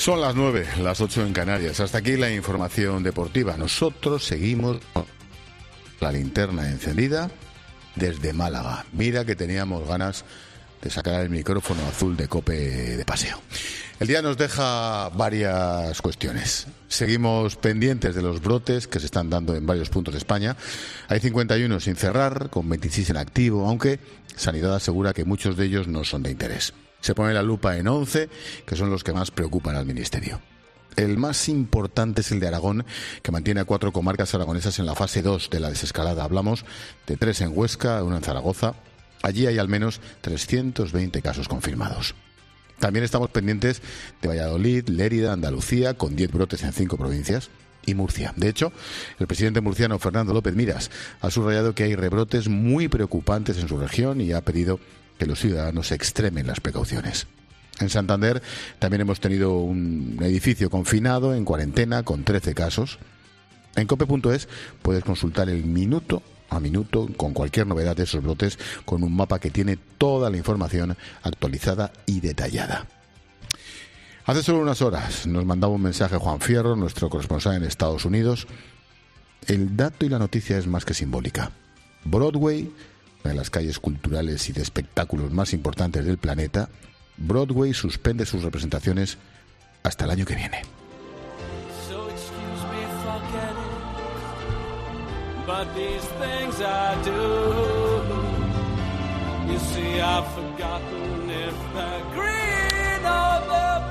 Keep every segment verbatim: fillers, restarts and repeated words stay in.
Son las nueve, las ocho en Canarias. Hasta aquí la información deportiva. Nosotros seguimos con la linterna encendida desde Málaga. Mira que teníamos ganas de sacar el micrófono azul de COPE de paseo. El día nos deja varias cuestiones. Seguimos pendientes de los brotes que se están dando en varios puntos de España. Hay cincuenta y uno sin cerrar, con veintiséis en activo, aunque Sanidad asegura que muchos de ellos no son de interés. Se pone la lupa en once, que son los que más preocupan al Ministerio. El más importante es el de Aragón, que mantiene a cuatro comarcas aragonesas en la fase dos de la desescalada. Hablamos de tres en Huesca, una en Zaragoza. Allí hay al menos trescientos veinte casos confirmados. También estamos pendientes de Valladolid, Lérida, Andalucía, con diez brotes en cinco provincias, y Murcia. De hecho, el presidente murciano Fernando López Miras ha subrayado que hay rebrotes muy preocupantes en su región y ha pedido que los ciudadanos extremen las precauciones. En Santander también hemos tenido un edificio confinado en cuarentena con trece casos. En cope punto es puedes consultar el minuto a minuto con cualquier novedad de esos brotes, con un mapa que tiene toda la información actualizada y detallada. Hace solo unas horas nos mandaba un mensaje Juan Fierro, nuestro corresponsal en Estados Unidos. El dato y la noticia es más que simbólica. Broadway, una de las calles culturales y de espectáculos más importantes del planeta, Broadway suspende sus representaciones hasta el año que viene. But these things I do, you see I've forgotten if they're green or they're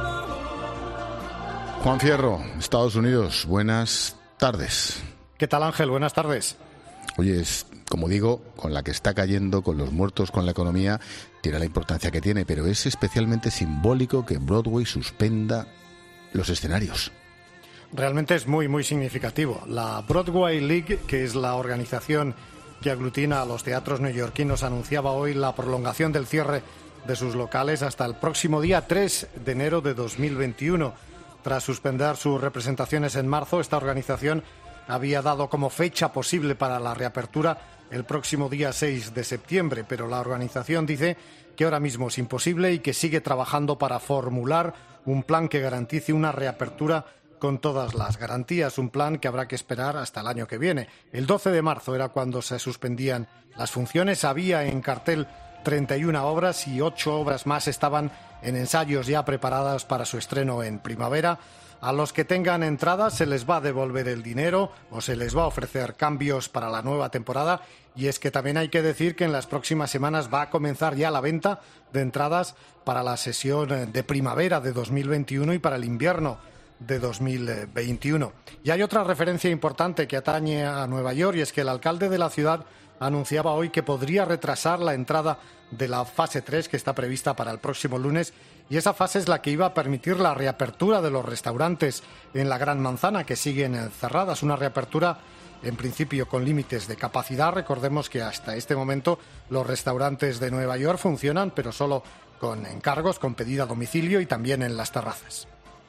blue. Juan Fierro, Estados Unidos, buenas tardes. ¿Qué tal, Ángel? Buenas tardes. Oye, es, como digo, con la que está cayendo, con los muertos, con la economía, tiene la importancia que tiene, pero es especialmente simbólico que Broadway suspenda los escenarios. Realmente es muy, muy significativo. La Broadway League, que es la organización que aglutina a los teatros neoyorquinos, anunciaba hoy la prolongación del cierre de sus locales hasta el próximo día tres de enero de dos mil veintiuno. Tras suspender sus representaciones en marzo, esta organización había dado como fecha posible para la reapertura el próximo día seis de septiembre, pero la organización dice que ahora mismo es imposible y que sigue trabajando para formular un plan que garantice una reapertura con todas las garantías, un plan que habrá que esperar hasta el año que viene. El doce de marzo era cuando se suspendían las funciones. Había en cartel treinta y una obras y ocho obras más estaban en ensayos ya preparadas para su estreno en primavera. A los que tengan entradas se les va a devolver el dinero o se les va a ofrecer cambios para la nueva temporada. Y es que también hay que decir que en las próximas semanas va a comenzar ya la venta de entradas para la sesión de primavera de dos mil veintiuno y para el invierno de dos mil veintiuno. Y hay otra referencia importante que atañe a Nueva York, y es que el alcalde de la ciudad anunciaba hoy que podría retrasar la entrada de la fase tres, que está prevista para el próximo lunes, y esa fase es la que iba a permitir la reapertura de los restaurantes en la Gran Manzana, que siguen cerradas, una reapertura en principio con límites de capacidad. Recordemos que hasta este momento los restaurantes de Nueva York funcionan, pero solo con encargos, con pedido a domicilio y también en las terrazas.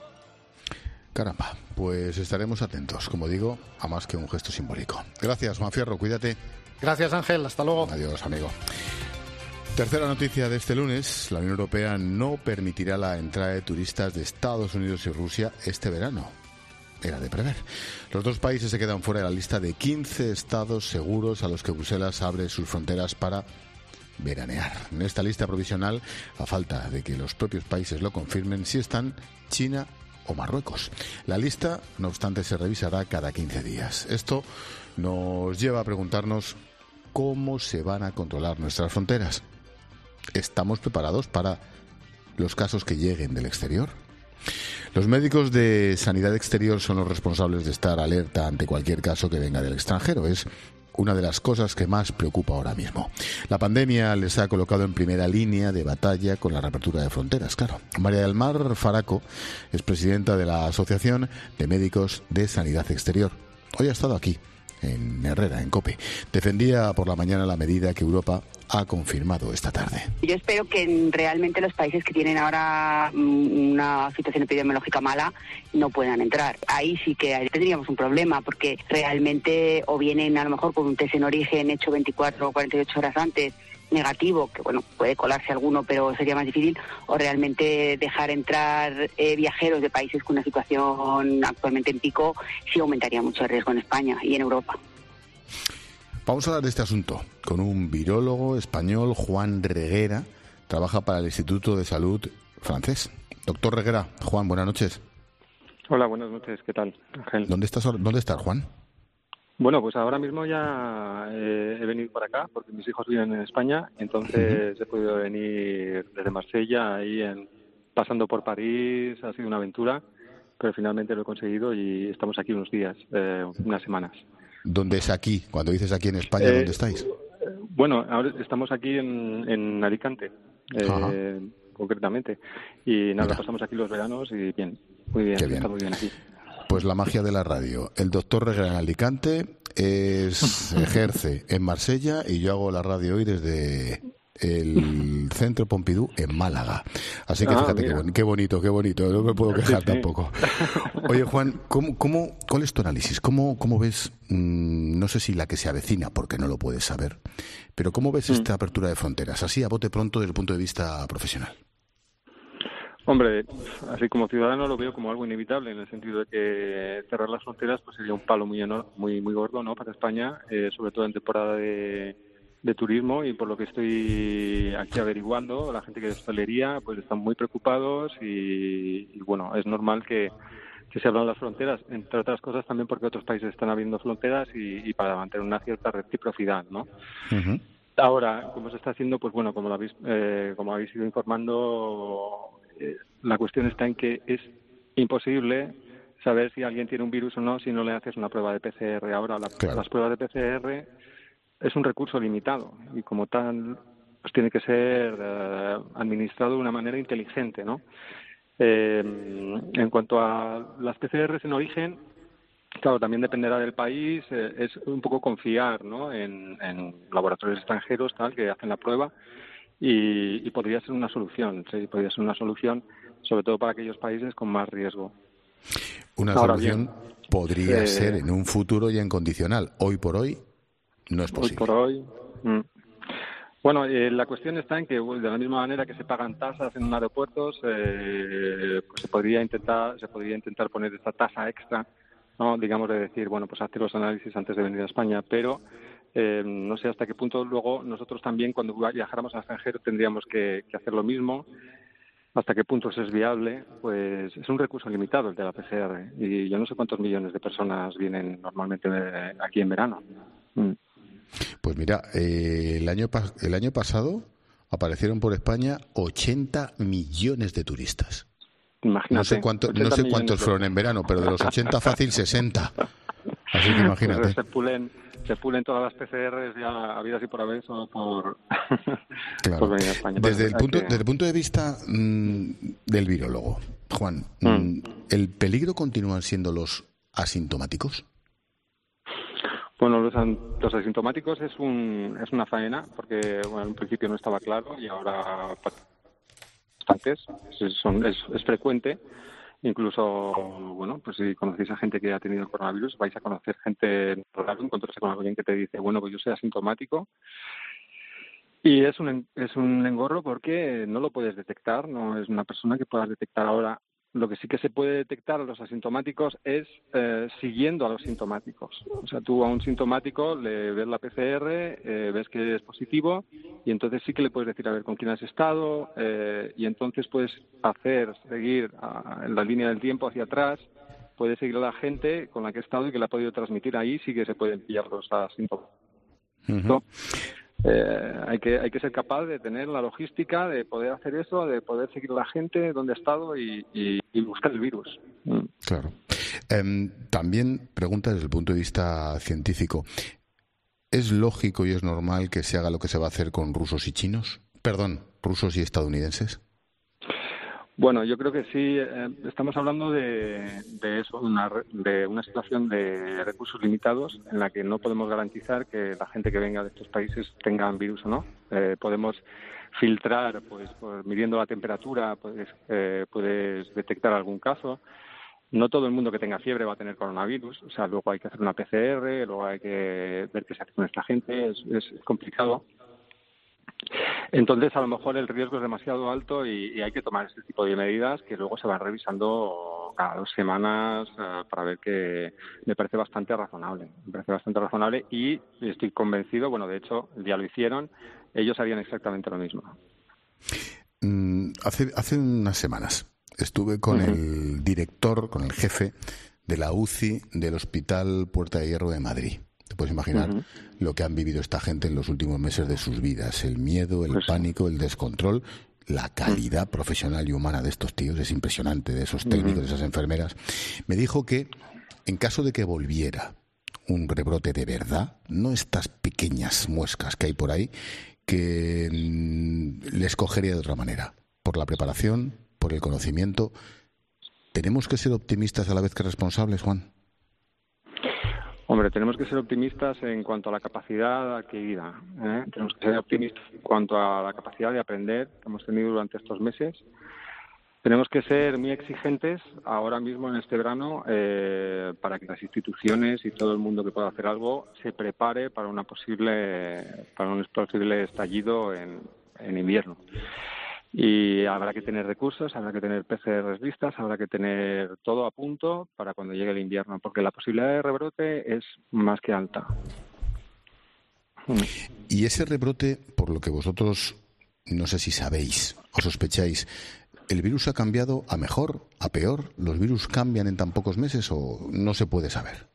Caramba, pues estaremos atentos, como digo, a más que un gesto simbólico. Gracias, Juan Fierro, cuídate. Gracias, Ángel, hasta luego. Adiós, amigo. Tercera noticia de este lunes: la Unión Europea no permitirá la entrada de turistas de Estados Unidos y Rusia este verano. Era de prever. Los dos países se quedan fuera de la lista de quince estados seguros a los que Bruselas abre sus fronteras para veranear. En esta lista provisional, a falta de que los propios países lo confirmen, sí están China o Marruecos. La lista, no obstante, se revisará cada quince días. Esto nos lleva a preguntarnos cómo se van a controlar nuestras fronteras. ¿Estamos preparados para los casos que lleguen del exterior? Los médicos de Sanidad Exterior son los responsables de estar alerta ante cualquier caso que venga del extranjero. Es una de las cosas que más preocupa ahora mismo. La pandemia les ha colocado en primera línea de batalla con la reapertura de fronteras, claro. María del Mar Faraco es presidenta de la Asociación de Médicos de Sanidad Exterior. Hoy ha estado aquí, en Herrera, en COPE. Defendía por la mañana la medida que Europa ha confirmado esta tarde. Yo espero que realmente los países que tienen ahora una situación epidemiológica mala no puedan entrar. Ahí sí que tendríamos un problema, porque realmente o vienen a lo mejor con un test en origen hecho veinticuatro o cuarenta y ocho horas antes negativo, que bueno, puede colarse alguno, pero sería más difícil, o realmente dejar entrar eh, viajeros de países con una situación actualmente en pico, sí aumentaría mucho el riesgo en España y en Europa. Vamos a hablar de este asunto con un virólogo español, Juan Reguera, trabaja para el Instituto de Salud francés. Doctor Reguera, Juan, buenas noches. Hola, buenas noches, ¿qué tal, Ángel? ¿Dónde estás, dónde estás, Juan? Bueno, pues ahora mismo ya eh, he venido para acá porque mis hijos viven en España, entonces uh-huh. he podido venir desde Marsella, ahí en, pasando por París, ha sido una aventura, pero finalmente lo he conseguido y estamos aquí unos días, eh, unas semanas. ¿Dónde es aquí? Cuando dices aquí en España, eh, ¿dónde estáis? Bueno, ahora estamos aquí en, en Alicante, eh, concretamente, y nada, Mira. pasamos aquí los veranos y bien, muy bien, Qué bien. está muy bien aquí. Pues la magia de la radio. El doctor Reguera en Alicante es, ejerce en Marsella y yo hago la radio hoy desde el Centro Pompidou en Málaga. Así que ah, fíjate qué, bon- qué bonito, qué bonito. No me puedo quejar sí, sí. tampoco. Oye, Juan, ¿cómo, cómo, ¿cuál es tu análisis? ¿Cómo, cómo ves, mmm, no sé si la que se avecina, porque no lo puedes saber, pero cómo ves mm. esta apertura de fronteras? Así a bote pronto desde el punto de vista profesional. Hombre, así como ciudadano lo veo como algo inevitable, en el sentido de que cerrar las fronteras pues sería un palo muy enorme, muy muy gordo, ¿no?, para España, eh, sobre todo en temporada de, de turismo, y por lo que estoy aquí averiguando, la gente que es hostelería pues están muy preocupados y, y bueno, es normal que, que se abran las fronteras, entre otras cosas también porque otros países están abriendo fronteras y, y para mantener una cierta reciprocidad, ¿no? Uh-huh. Ahora, ¿cómo se está haciendo? Pues bueno, como lo habéis, eh, como habéis ido informando, eh, la cuestión está en que es imposible saber si alguien tiene un virus o no si no le haces una prueba de P C R. Ahora, la, claro. las pruebas de P C R es un recurso limitado y como tal pues tiene que ser eh, administrado de una manera inteligente, ¿no? Eh, en cuanto a las P C Rs en origen, claro, también dependerá del país, eh, es un poco confiar, ¿no?, en, en laboratorios extranjeros tal que hacen la prueba y, y podría ser una solución, sí, podría ser una solución, sobre todo para aquellos países con más riesgo. Una Ahora solución bien, podría eh, ser en un futuro ya incondicional. Hoy por hoy no es posible. Hoy por hoy. Mm. Bueno, eh, la cuestión está en que de la misma manera que se pagan tasas en aeropuertos, eh, pues se podría intentar, se podría intentar poner esta tasa extra, ¿no?, digamos, de decir, bueno, pues hazte los análisis antes de venir a España, pero eh, no sé hasta qué punto luego nosotros también cuando viajáramos al extranjero tendríamos que, que hacer lo mismo, hasta qué punto eso es viable. Pues es un recurso limitado el de la P C R y yo no sé cuántos millones de personas vienen normalmente aquí en verano. Mm. Pues mira, eh, el año pas- el año pasado aparecieron por España ochenta millones de turistas. Imagínate, no sé, cuánto, no sé cuántos de... fueron en verano, pero de los ochenta fácil sesenta. Así que imagínate. Pues se pulen, se pulen todas las P C Rs ya habidas y por haber solo por, claro. por venir a España. Desde, pues el punto, que... desde el punto de vista mmm, del virólogo, Juan, mm. ¿el peligro continúan siendo los asintomáticos? Bueno, los, los asintomáticos es un es una faena, porque bueno, en un principio no estaba claro y ahora bastantes, es, son, es, es frecuente. Incluso, bueno, pues si conocéis a gente que ha tenido coronavirus, vais a conocer gente rara, encontrarse con alguien que te dice, bueno, pues yo soy asintomático. Y es un es un engorro porque no lo puedes detectar, no es una persona que puedas detectar ahora. Lo que sí que se puede detectar a los asintomáticos es eh, siguiendo a los sintomáticos. O sea, tú a un sintomático le ves la P C R, eh, ves que es positivo y entonces sí que le puedes decir a ver con quién has estado eh, y entonces puedes hacer, seguir a, en la línea del tiempo hacia atrás, puedes seguir a la gente con la que ha estado y que le ha podido transmitir. Ahí sí que se pueden pillar los asintomáticos. Uh-huh. Eh, hay que hay que ser capaz de tener la logística de poder hacer eso, de poder seguir a la gente donde ha estado y, y, y buscar el virus. Mm. Claro. Eh, también pregunta desde el punto de vista científico, ¿es lógico y es normal que se haga lo que se va a hacer con rusos y chinos? Perdón, rusos y estadounidenses. Bueno, yo creo que sí. Eh, estamos hablando de, de eso, una, de una situación de recursos limitados en la que no podemos garantizar que la gente que venga de estos países tenga virus o no. Eh, podemos filtrar, pues, pues, midiendo la temperatura, puedes, eh, puedes detectar algún caso. No todo el mundo que tenga fiebre va a tener coronavirus. O sea, luego hay que hacer una P C R, luego hay que ver qué se hace con esta gente. Es, es complicado. Entonces, a lo mejor el riesgo es demasiado alto y, y hay que tomar este tipo de medidas que luego se van revisando cada dos semanas uh, para ver que me parece bastante razonable. Me parece bastante razonable y estoy convencido, bueno, de hecho, ya lo hicieron, ellos harían exactamente lo mismo. Mm, hace, hace unas semanas estuve con uh-huh. el director, con el jefe de la U C I del Hospital Puerta de Hierro de Madrid. Te puedes imaginar uh-huh. lo que han vivido esta gente en los últimos meses de sus vidas. El miedo, el pues... pánico, el descontrol, la calidad uh-huh. profesional y humana de estos tíos es impresionante, de esos técnicos, uh-huh. de esas enfermeras. Me dijo que en caso de que volviera un rebrote de verdad, no estas pequeñas muescas que hay por ahí, que mm, les cogería de otra manera. Por la preparación, por el conocimiento. ¿Tenemos que ser optimistas a la vez que responsables, Juan? Hombre, tenemos que ser optimistas en cuanto a la capacidad adquirida, ¿eh? Tenemos que ser optimistas en cuanto a la capacidad de aprender que hemos tenido durante estos meses. Tenemos que ser muy exigentes ahora mismo en este verano eh, para que las instituciones y todo el mundo que pueda hacer algo se prepare para una posible para un posible estallido en, en invierno. Y habrá que tener recursos, habrá que tener P C Rs listas, habrá que tener todo a punto para cuando llegue el invierno, porque la posibilidad de rebrote es más que alta. Y ese rebrote, por lo que vosotros, no sé si sabéis o sospecháis, ¿el virus ha cambiado a mejor, a peor? ¿Los virus cambian en tan pocos meses o no se puede saber?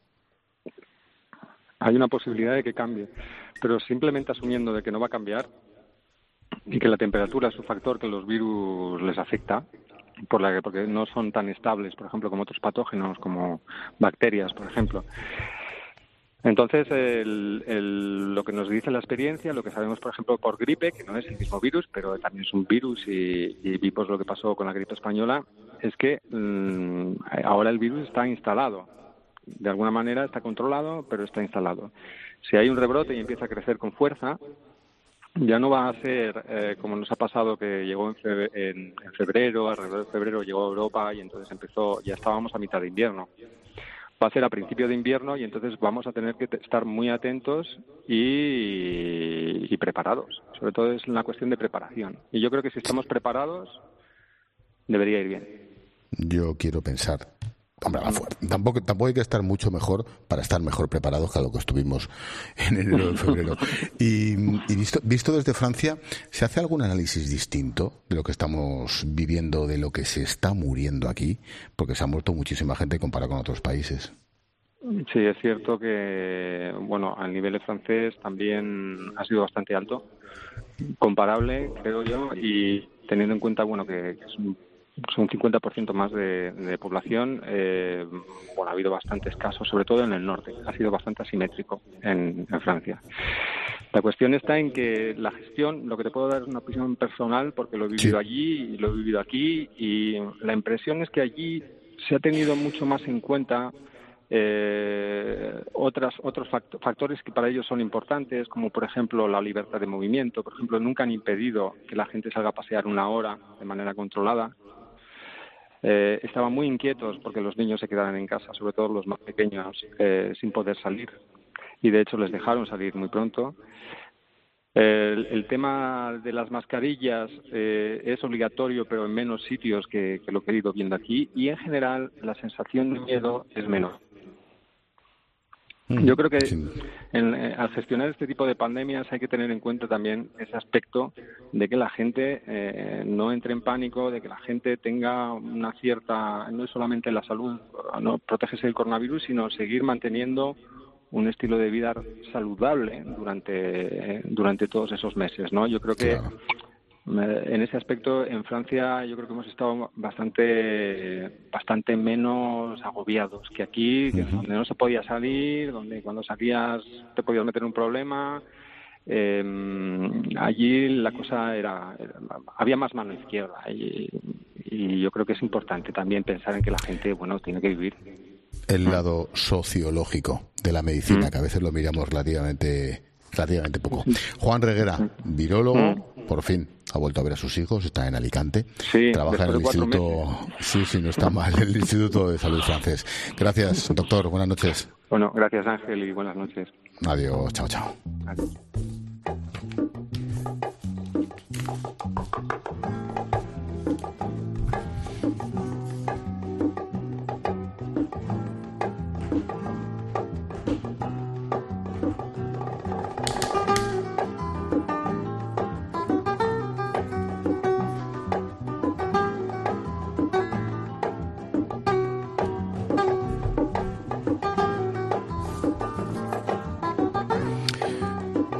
Hay una posibilidad de que cambie, pero simplemente asumiendo de que no va a cambiar, y que la temperatura es un factor que los virus les afecta, por la que, porque no son tan estables, por ejemplo, como otros patógenos, como bacterias, por ejemplo. Entonces, el, el, lo que nos dice la experiencia, lo que sabemos, por ejemplo, por gripe, que no es el mismo virus, pero también es un virus, y, y vimos lo que pasó con la gripe española, es que mmm, ahora el virus está instalado. De alguna manera está controlado, pero está instalado. Si hay un rebrote y empieza a crecer con fuerza, ya no va a ser eh, como nos ha pasado, que llegó en febrero, en, en febrero, alrededor de febrero llegó a Europa y entonces empezó, ya estábamos a mitad de invierno. Va a ser a principio de invierno y entonces vamos a tener que estar muy atentos y, y preparados. Sobre todo es una cuestión de preparación. Y yo creo que si estamos preparados, debería ir bien. Yo quiero pensar... Hombre, tampoco, tampoco hay que estar mucho mejor para estar mejor preparados que a lo que estuvimos en enero o febrero. Y, y visto, visto desde Francia, ¿se hace algún análisis distinto de lo que estamos viviendo, de lo que se está muriendo aquí? Porque se ha muerto muchísima gente comparado con otros países. Sí, es cierto que, bueno, a nivel francés también ha sido bastante alto, comparable, creo yo, y teniendo en cuenta, bueno, que, que es un son un cincuenta por ciento más de, de población. Eh, bueno, ha habido bastantes casos, sobre todo en el norte. Ha sido bastante asimétrico en, en Francia. La cuestión está en que la gestión, lo que te puedo dar es una opinión personal, porque lo he vivido sí. allí y lo he vivido aquí, y la impresión es que allí se ha tenido mucho más en cuenta eh, otras, otros factores que para ellos son importantes, como por ejemplo la libertad de movimiento. Por ejemplo, nunca han impedido que la gente salga a pasear una hora de manera controlada. Eh, estaban muy inquietos porque los niños se quedaran en casa, sobre todo los más pequeños, eh, sin poder salir. Y de hecho les dejaron salir muy pronto. El, el tema de las mascarillas eh, es obligatorio, pero en menos sitios que, que lo que he ido viendo aquí. Y en general la sensación de miedo es menor. Yo creo que en, al gestionar este tipo de pandemias hay que tener en cuenta también ese aspecto de que la gente eh, no entre en pánico, de que la gente tenga una cierta, no es solamente la salud, no protegerse del coronavirus, sino seguir manteniendo un estilo de vida saludable durante durante todos esos meses, ¿no? Yo creo que claro. En ese aspecto, en Francia, yo creo que hemos estado bastante bastante menos agobiados que aquí, que uh-huh. donde no se podía salir, donde cuando salías te podías meter en un problema. Eh, allí la cosa era, era había más mano izquierda y, y yo creo que es importante también pensar en que la gente, bueno, tiene que vivir. El lado sociológico de la medicina, uh-huh. que a veces lo miramos relativamente relativamente poco. Juan Reguera, virólogo, por fin ha vuelto a ver a sus hijos, está en Alicante, sí, trabaja en el Instituto, sí, sí, no está mal, el Instituto de Salud francés. Gracias, doctor, buenas noches. Bueno, gracias Ángel y buenas noches. Adiós, chao, chao. Adiós.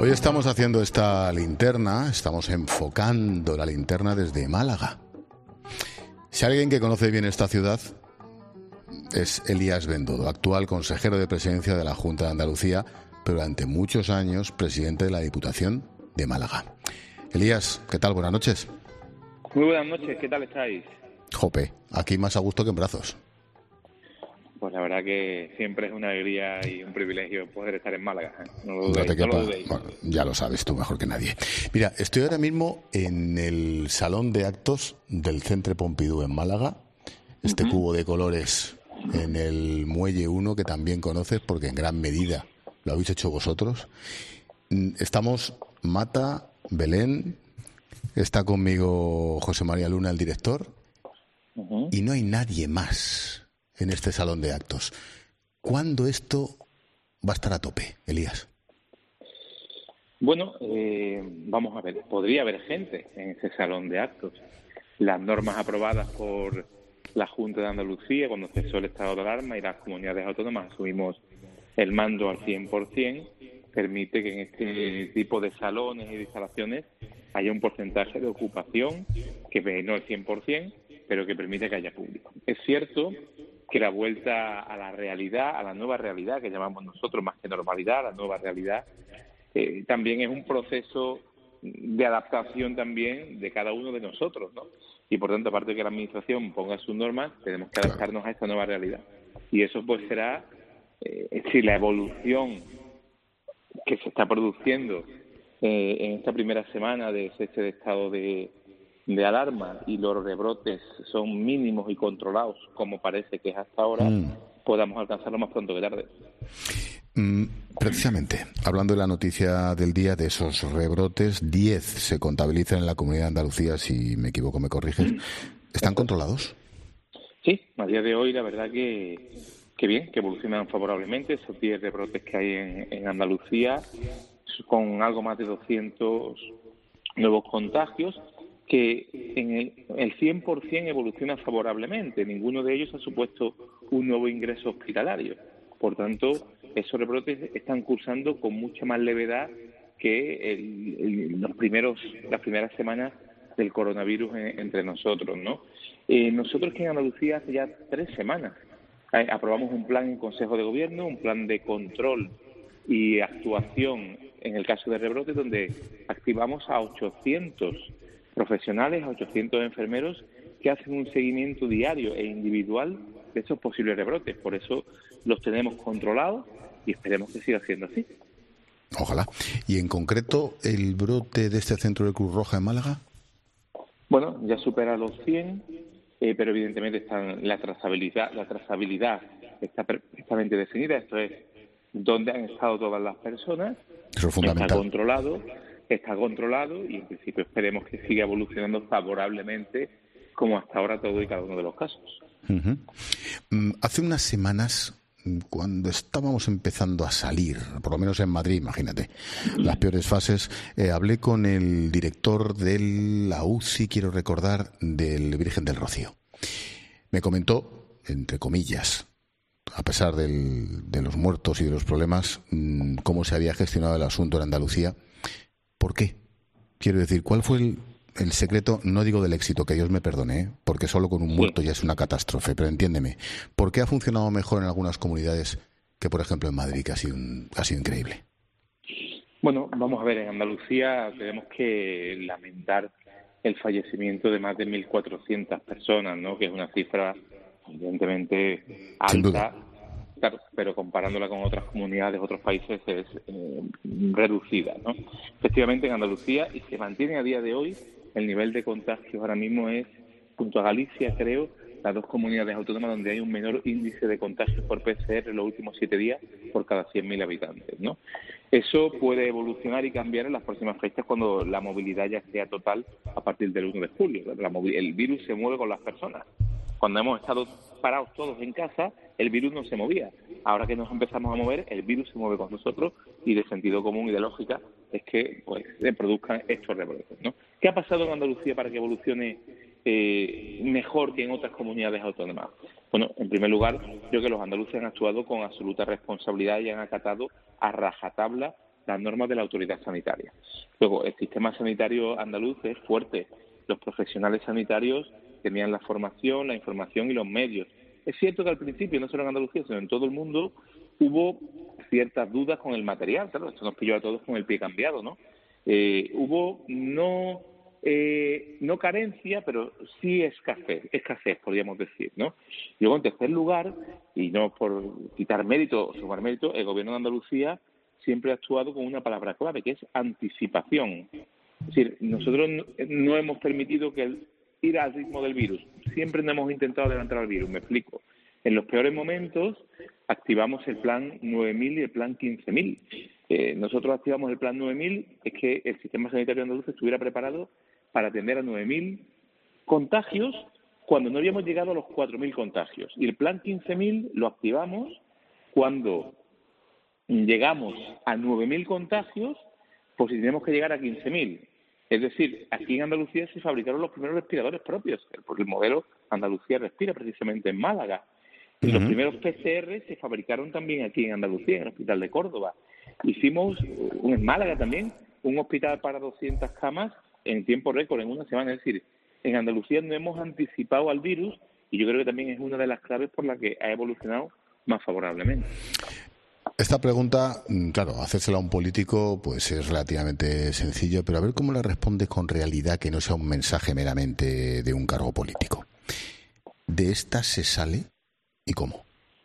Hoy estamos haciendo esta linterna, estamos enfocando la linterna desde Málaga. Si alguien que conoce bien esta ciudad es Elías Bendodo, actual consejero de presidencia de la Junta de Andalucía, pero durante muchos años presidente de la Diputación de Málaga. Elías, ¿qué tal? Buenas noches. Muy buenas noches, ¿qué tal estáis? Jope, aquí más a gusto que en Brazos. Pues la verdad que siempre es una alegría y un privilegio poder estar en Málaga. ¿eh? No lo dudéis, no te quepa, no lo dudéis. Bueno, ya lo sabes tú mejor que nadie. Mira, estoy ahora mismo en el Salón de Actos del Centre Pompidou en Málaga. Este uh-huh. cubo de colores en el Muelle uno, que también conoces porque en gran medida lo habéis hecho vosotros. Estamos Mata, Belén, está conmigo José María Luna, el director, uh-huh. y no hay nadie más en este salón de actos. ¿Cuándo esto va a estar a tope, Elías? Bueno, eh, vamos a ver, podría haber gente en ese salón de actos. Las normas aprobadas por la Junta de Andalucía cuando cesó el estado de alarma y las comunidades autónomas asumimos el mando al cien por ciento, permite que en este tipo de salones y de instalaciones haya un porcentaje de ocupación que no el cien por ciento, pero que permite que haya público. Es cierto que la vuelta a la realidad, a la nueva realidad que llamamos nosotros, más que normalidad, la nueva realidad, eh, también es un proceso de adaptación también de cada uno de nosotros, ¿no? Y por tanto, aparte de que la Administración ponga sus normas, tenemos que adaptarnos a esta nueva realidad. Y eso pues será, eh, si la evolución que se está produciendo eh, en esta primera semana de cese de estado de de alarma y los rebrotes son mínimos y controlados, como parece que es hasta ahora, mm. podamos alcanzarlo más pronto que tarde. Mm, precisamente, hablando de la noticia del día, de esos rebrotes, diez se contabilizan en la Comunidad de Andalucía, si me equivoco me corriges. ¿Están controlados? Sí, a día de hoy la verdad que, que bien, que evolucionan favorablemente esos diez rebrotes que hay en, en Andalucía, con algo más de doscientos nuevos contagios, que en el, el cien por ciento evoluciona favorablemente. Ninguno de ellos ha supuesto un nuevo ingreso hospitalario. Por tanto, esos rebrotes están cursando con mucha más levedad que el, el, los primeros, las primeras semanas del coronavirus en, entre nosotros, ¿no? Eh, nosotros que en Andalucía hace ya tres semanas eh, aprobamos un plan en Consejo de Gobierno, un plan de control y actuación en el caso de rebrotes, donde activamos a ochocientos profesionales, a ochocientos enfermeros que hacen un seguimiento diario e individual de esos posibles rebrotes. Por eso los tenemos controlados y esperemos que siga siendo así. Ojalá. ¿Y en concreto el brote de este centro de Cruz Roja en Málaga? Bueno, ya supera los cien, eh, pero evidentemente están, la trazabilidad, la trazabilidad está perfectamente definida. Esto es dónde han estado todas las personas. Eso es fundamental. Está controlado. Está controlado y en principio esperemos que siga evolucionando favorablemente como hasta ahora todo y cada uno de los casos. Uh-huh. Hace unas semanas, cuando estábamos empezando a salir, por lo menos en Madrid, imagínate, las peores fases, eh, hablé con el director de la U C I, quiero recordar, del Virgen del Rocío. Me comentó, entre comillas, a pesar del, de los muertos y de los problemas, mmm, cómo se había gestionado el asunto en Andalucía. ¿Por qué? Quiero decir, ¿cuál fue el, el secreto, no digo del éxito, que Dios me perdone, ¿eh? Porque solo con un muerto ya es una catástrofe, pero entiéndeme, ¿por qué ha funcionado mejor en algunas comunidades que, por ejemplo, en Madrid, que ha sido, un, ha sido increíble? Bueno, vamos a ver, en Andalucía tenemos que lamentar el fallecimiento de más de mil cuatrocientas personas, ¿no? Que es una cifra evidentemente alta. Sin duda. Claro, pero comparándola con otras comunidades, otros países, es eh, reducida, ¿no? Efectivamente, en Andalucía, y se mantiene a día de hoy, el nivel de contagios ahora mismo es, junto a Galicia, creo, las dos comunidades autónomas donde hay un menor índice de contagios por P C R en los últimos siete días por cada cien mil habitantes, ¿no? Eso puede evolucionar y cambiar en las próximas fechas cuando la movilidad ya sea total a partir del uno de julio. La movi- el virus se mueve con las personas. Cuando hemos estado parados todos en casa, el virus no se movía. Ahora que nos empezamos a mover, el virus se mueve con nosotros y de sentido común y de lógica es que pues se produzcan estos rebrotes, ¿no? ¿Qué ha pasado en Andalucía para que evolucione eh, mejor que en otras comunidades autónomas? Bueno, en primer lugar, creo que los andaluces han actuado con absoluta responsabilidad y han acatado a rajatabla las normas de la autoridad sanitaria. Luego, el sistema sanitario andaluz es fuerte. Los profesionales sanitarios tenían la formación, la información y los medios. Es cierto que al principio, no solo en Andalucía, sino en todo el mundo, hubo ciertas dudas con el material. Claro, esto nos pilló a todos con el pie cambiado, ¿no? Eh, hubo no eh, no carencia, pero sí escasez, escasez, podríamos decir, ¿no? Y luego, en tercer lugar, y no por quitar mérito o sumar mérito, el Gobierno de Andalucía siempre ha actuado con una palabra clave, que es anticipación. Es decir, nosotros no, no hemos permitido que el, ir al ritmo del virus. Siempre no hemos intentado adelantar al virus, me explico. En los peores momentos activamos el plan nueve mil y el plan quince mil. Eh, nosotros activamos el plan nueve mil, es que el sistema sanitario andaluz estuviera preparado para atender a nueve mil contagios cuando no habíamos llegado a los cuatro mil contagios. Y el plan quince mil lo activamos cuando llegamos a nueve mil contagios, pues si tenemos que llegar a quince mil. Es decir, aquí en Andalucía se fabricaron los primeros respiradores propios, porque el modelo Andalucía Respira, precisamente en Málaga. Y uh-huh. los primeros P C R se fabricaron también aquí en Andalucía, en el Hospital de Córdoba. Hicimos, en Málaga también, un hospital para doscientas camas en tiempo récord, en una semana. Es decir, en Andalucía no hemos anticipado al virus y yo creo que también es una de las claves por la que ha evolucionado más favorablemente. Esta pregunta, claro, hacérsela a un político pues es relativamente sencillo, pero a ver cómo la respondes con realidad, que no sea un mensaje meramente de un cargo político. ¿De esta se sale y cómo?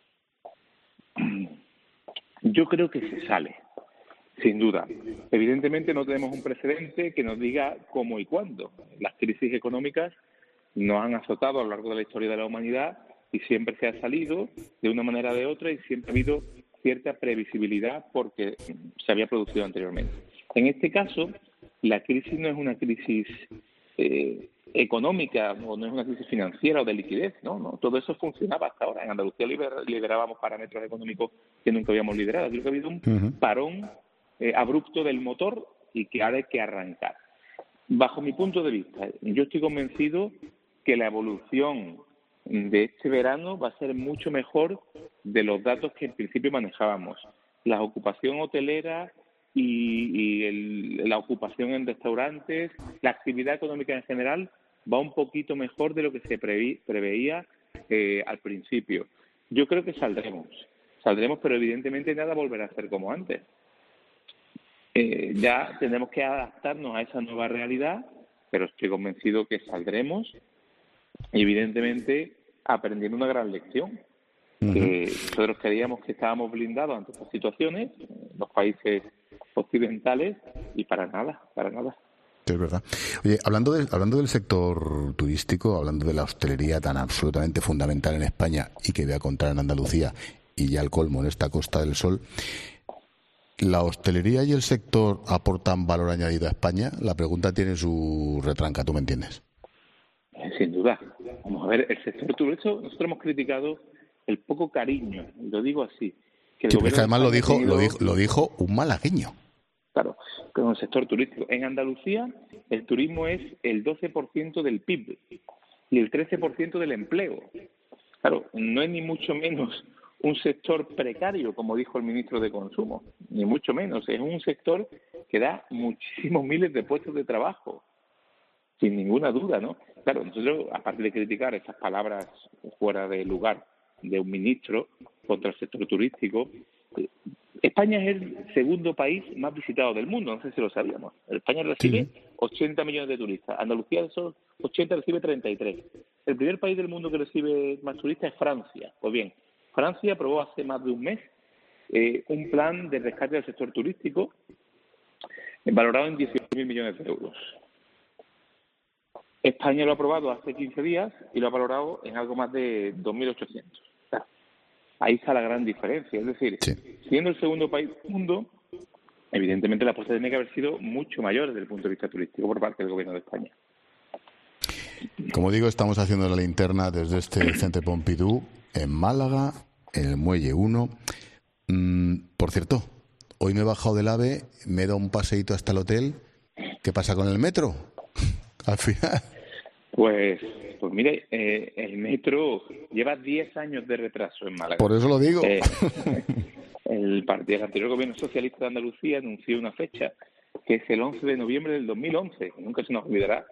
Yo creo que se sale, sin duda. Evidentemente no tenemos un precedente que nos diga cómo y cuándo. Las crisis económicas nos han azotado a lo largo de la historia de la humanidad y siempre se ha salido de una manera o de otra y siempre ha habido cierta previsibilidad porque se había producido anteriormente. En este caso, la crisis no es una crisis eh, económica o no es una crisis financiera o de liquidez, no, no, todo eso funcionaba hasta ahora. En Andalucía lider- liderábamos parámetros económicos que nunca habíamos liderado. Creo que ha habido un uh-huh. parón eh, abrupto del motor y que ahora hay que arrancar. Bajo mi punto de vista, yo estoy convencido que la evolución de este verano va a ser mucho mejor de los datos que en principio manejábamos. La ocupación hotelera y, y el, la ocupación en restaurantes, la actividad económica en general va un poquito mejor de lo que se previ, preveía eh, al principio. Yo creo que saldremos, saldremos, pero evidentemente nada volverá a ser como antes. Eh, ya tenemos que adaptarnos a esa nueva realidad, pero estoy convencido que saldremos. Evidentemente, aprendiendo una gran lección. Uh-huh. Que nosotros creíamos que estábamos blindados ante estas situaciones, los países occidentales, y para nada, para nada. Es verdad. Oye, hablando, de, hablando del sector turístico, hablando de la hostelería tan absolutamente fundamental en España y que voy a contar en Andalucía y ya al colmo en esta Costa del Sol, ¿la hostelería y el sector aportan valor añadido a España? La pregunta tiene su retranca, ¿tú me entiendes? Sin duda. Vamos a ver, el sector turístico, nosotros hemos criticado el poco cariño, lo digo así. Que el sí, pero es que además lo dijo, tenido... lo dijo lo dijo un malagueño. Claro, con el sector turístico. En Andalucía el turismo es el doce por ciento del P I B y el trece por ciento del empleo. Claro, no es ni mucho menos un sector precario, como dijo el ministro de Consumo, ni mucho menos. Es un sector que da muchísimos miles de puestos de trabajo. Sin ninguna duda, ¿no? Claro, nosotros, aparte de criticar esas palabras fuera de lugar de un ministro contra el sector turístico, España es el segundo país más visitado del mundo, no sé si lo sabíamos. España recibe sí. ochenta millones de turistas, Andalucía de esos ochenta recibe treinta y tres. El primer país del mundo que recibe más turistas es Francia. Pues bien, Francia aprobó hace más de un mes eh, un plan de rescate del sector turístico eh, valorado en dieciocho mil millones de euros. España lo ha aprobado hace quince días y lo ha valorado en algo más de dos mil ochocientos. O sea, ahí está la gran diferencia. Es decir, sí. siendo el segundo país del mundo, evidentemente la apuesta tiene que haber sido mucho mayor desde el punto de vista turístico por parte del Gobierno de España. Como digo, estamos haciendo la linterna desde este Centre Pompidou en Málaga, en el Muelle uno. Mm, por cierto, hoy me he bajado del AVE, me he dado un paseíto hasta el hotel. ¿Qué pasa con el metro? Al final... Pues, pues mire, eh, el metro lleva diez años de retraso en Málaga. Por eso lo digo. Eh, el partido, el anterior gobierno socialista de Andalucía anunció una fecha que es el once de noviembre del dos mil once, nunca se nos olvidará.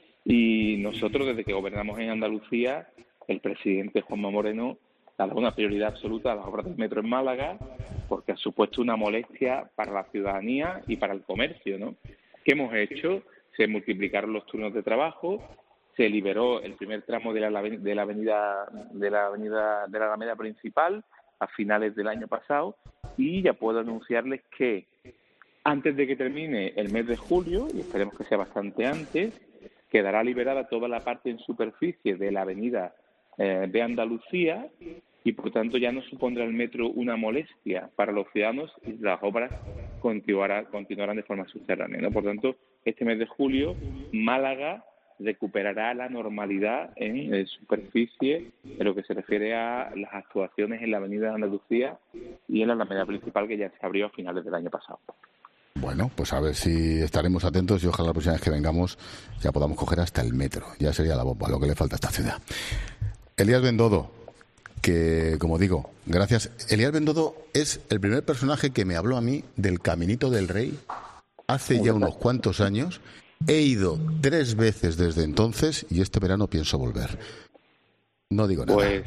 Y nosotros, desde que gobernamos en Andalucía, el presidente Juanma Moreno ha dado una prioridad absoluta a las obras del metro en Málaga, porque ha supuesto una molestia para la ciudadanía y para el comercio, ¿no? ¿Qué hemos hecho? Se multiplicaron los turnos de trabajo, se liberó el primer tramo de la, de la avenida de la avenida de la Alameda principal a finales del año pasado, y ya puedo anunciarles que antes de que termine el mes de julio, y esperemos que sea bastante antes, quedará liberada toda la parte en superficie de la avenida eh, de Andalucía, y por tanto ya no supondrá el metro una molestia para los ciudadanos y las obras continuarán, continuarán de forma subterránea, ¿no? Por tanto, este mes de julio, Málaga recuperará la normalidad en eh, superficie en lo que se refiere a las actuaciones en la avenida de Andalucía y en la alameda principal, que ya se abrió a finales del año pasado. Bueno, pues a ver si estaremos atentos y ojalá la próxima vez que vengamos ya podamos coger hasta el metro. Ya sería la bomba, lo que le falta a esta ciudad. Elías Bendodo, que, como digo, gracias. Elías Bendodo es el primer personaje que me habló a mí del Caminito del Rey hace ya unos cuantos años. He ido tres veces desde entonces y este verano pienso volver. No digo nada. Pues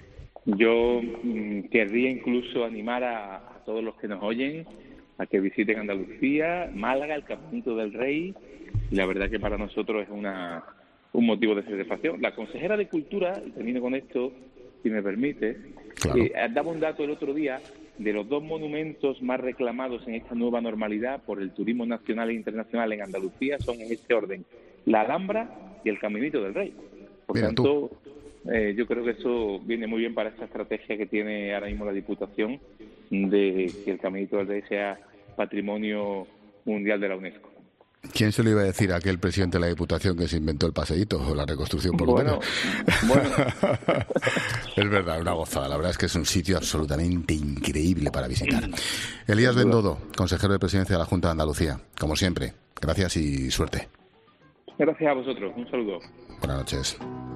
yo mm, querría incluso animar a, a todos los que nos oyen a que visiten Andalucía, Málaga, el Caminito del Rey, y la verdad que para nosotros es una un motivo de satisfacción. La consejera de Cultura, y termino con esto, si me permite, claro. eh, daba un dato el otro día de los dos monumentos más reclamados en esta nueva normalidad por el turismo nacional e internacional en Andalucía, son en este orden: la Alhambra y el Caminito del Rey. Por Mira, tanto, eh, yo creo que eso viene muy bien para esta estrategia que tiene ahora mismo la Diputación de que el Caminito del Rey sea Patrimonio Mundial de la UNESCO. ¿Quién se lo iba a decir a aquel presidente de la Diputación que se inventó el paseíto o la reconstrucción por Bueno, bueno. Es verdad, una gozada. La verdad es que es un sitio absolutamente increíble para visitar. Elías Bendodo, consejero de Presidencia de la Junta de Andalucía. Como siempre, gracias y suerte. Gracias a vosotros. Un saludo. Buenas noches.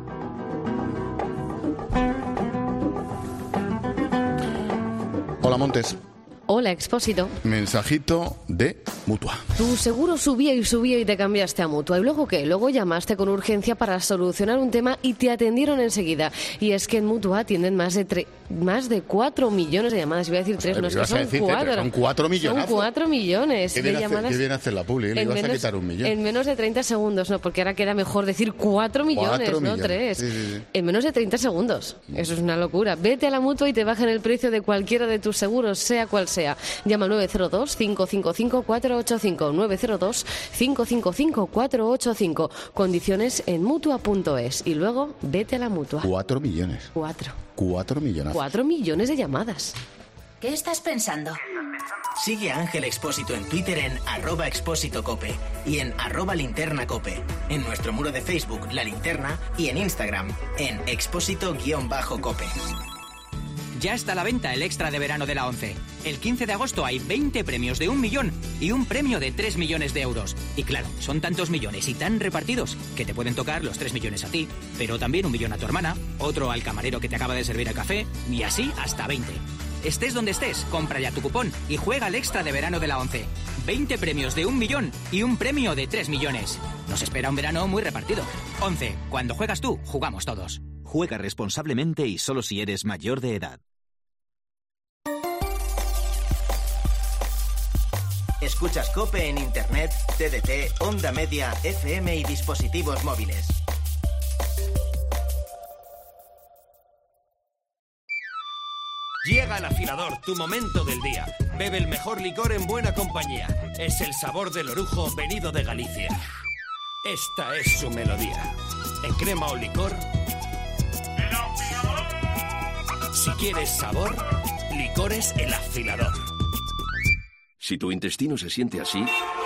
Hola, Montes. Hola, Expósito. Mensajito de Mutua. Tu seguro subía y subía y te cambiaste a Mutua. ¿Y luego qué? Luego llamaste con urgencia para solucionar un tema y te atendieron enseguida. Y es que en Mutua atienden más de tre- más de cuatro millones de llamadas. Iba a decir tres, no, es que son decirte, cuatro. Son cuatro millones. Son cuatro millones ¿Qué de viene, llamadas. hacer, ¿Qué viene a hacer la publi? Le ibas menos, a quitar un millón. En menos de treinta segundos, no, porque ahora queda mejor decir cuatro millones, Cuatro no millones. tres. Sí, sí, sí. En menos de treinta segundos. Eso es una locura. Vete a la Mutua y te bajan el precio de cualquiera de tus seguros, sea cual sea. Llama al nueve cero dos, cinco cinco cinco, cuatro ocho cinco, nueve cero dos, cinco cinco cinco, cuatro ocho cinco. Condiciones en Mutua punto es. Y luego, vete a la Mutua. Cuatro millones. Cuatro. Cuatro millones. Cuatro millones de llamadas. ¿Qué estás pensando? Sigue a Ángel Expósito en Twitter en arroba expósito cope y en arroba linterna cope, en nuestro muro de Facebook La Linterna y en Instagram en expósito-cope. Ya está a la venta el extra de verano de la ONCE. El quince de agosto hay veinte premios de un millón y un premio de tres millones de euros. Y claro, son tantos millones y tan repartidos que te pueden tocar los tres millones a ti, pero también un millón a tu hermana, otro al camarero que te acaba de servir el café y así hasta veinte. Estés donde estés, compra ya tu cupón y juega al extra de verano de la ONCE. veinte premios de un millón y un premio de tres millones. Nos espera un verano muy repartido. ONCE, cuando juegas tú, jugamos todos. Juega responsablemente y solo si eres mayor de edad. Escuchas COPE en Internet, T D T, Onda Media, F M y dispositivos móviles. Llega al afilador, tu momento del día. Bebe el mejor licor en buena compañía. Es el sabor del orujo venido de Galicia. Esta es su melodía. En crema o licor. ¡El afilador! Si quieres sabor, licores El Afilador. Si tu intestino se siente así,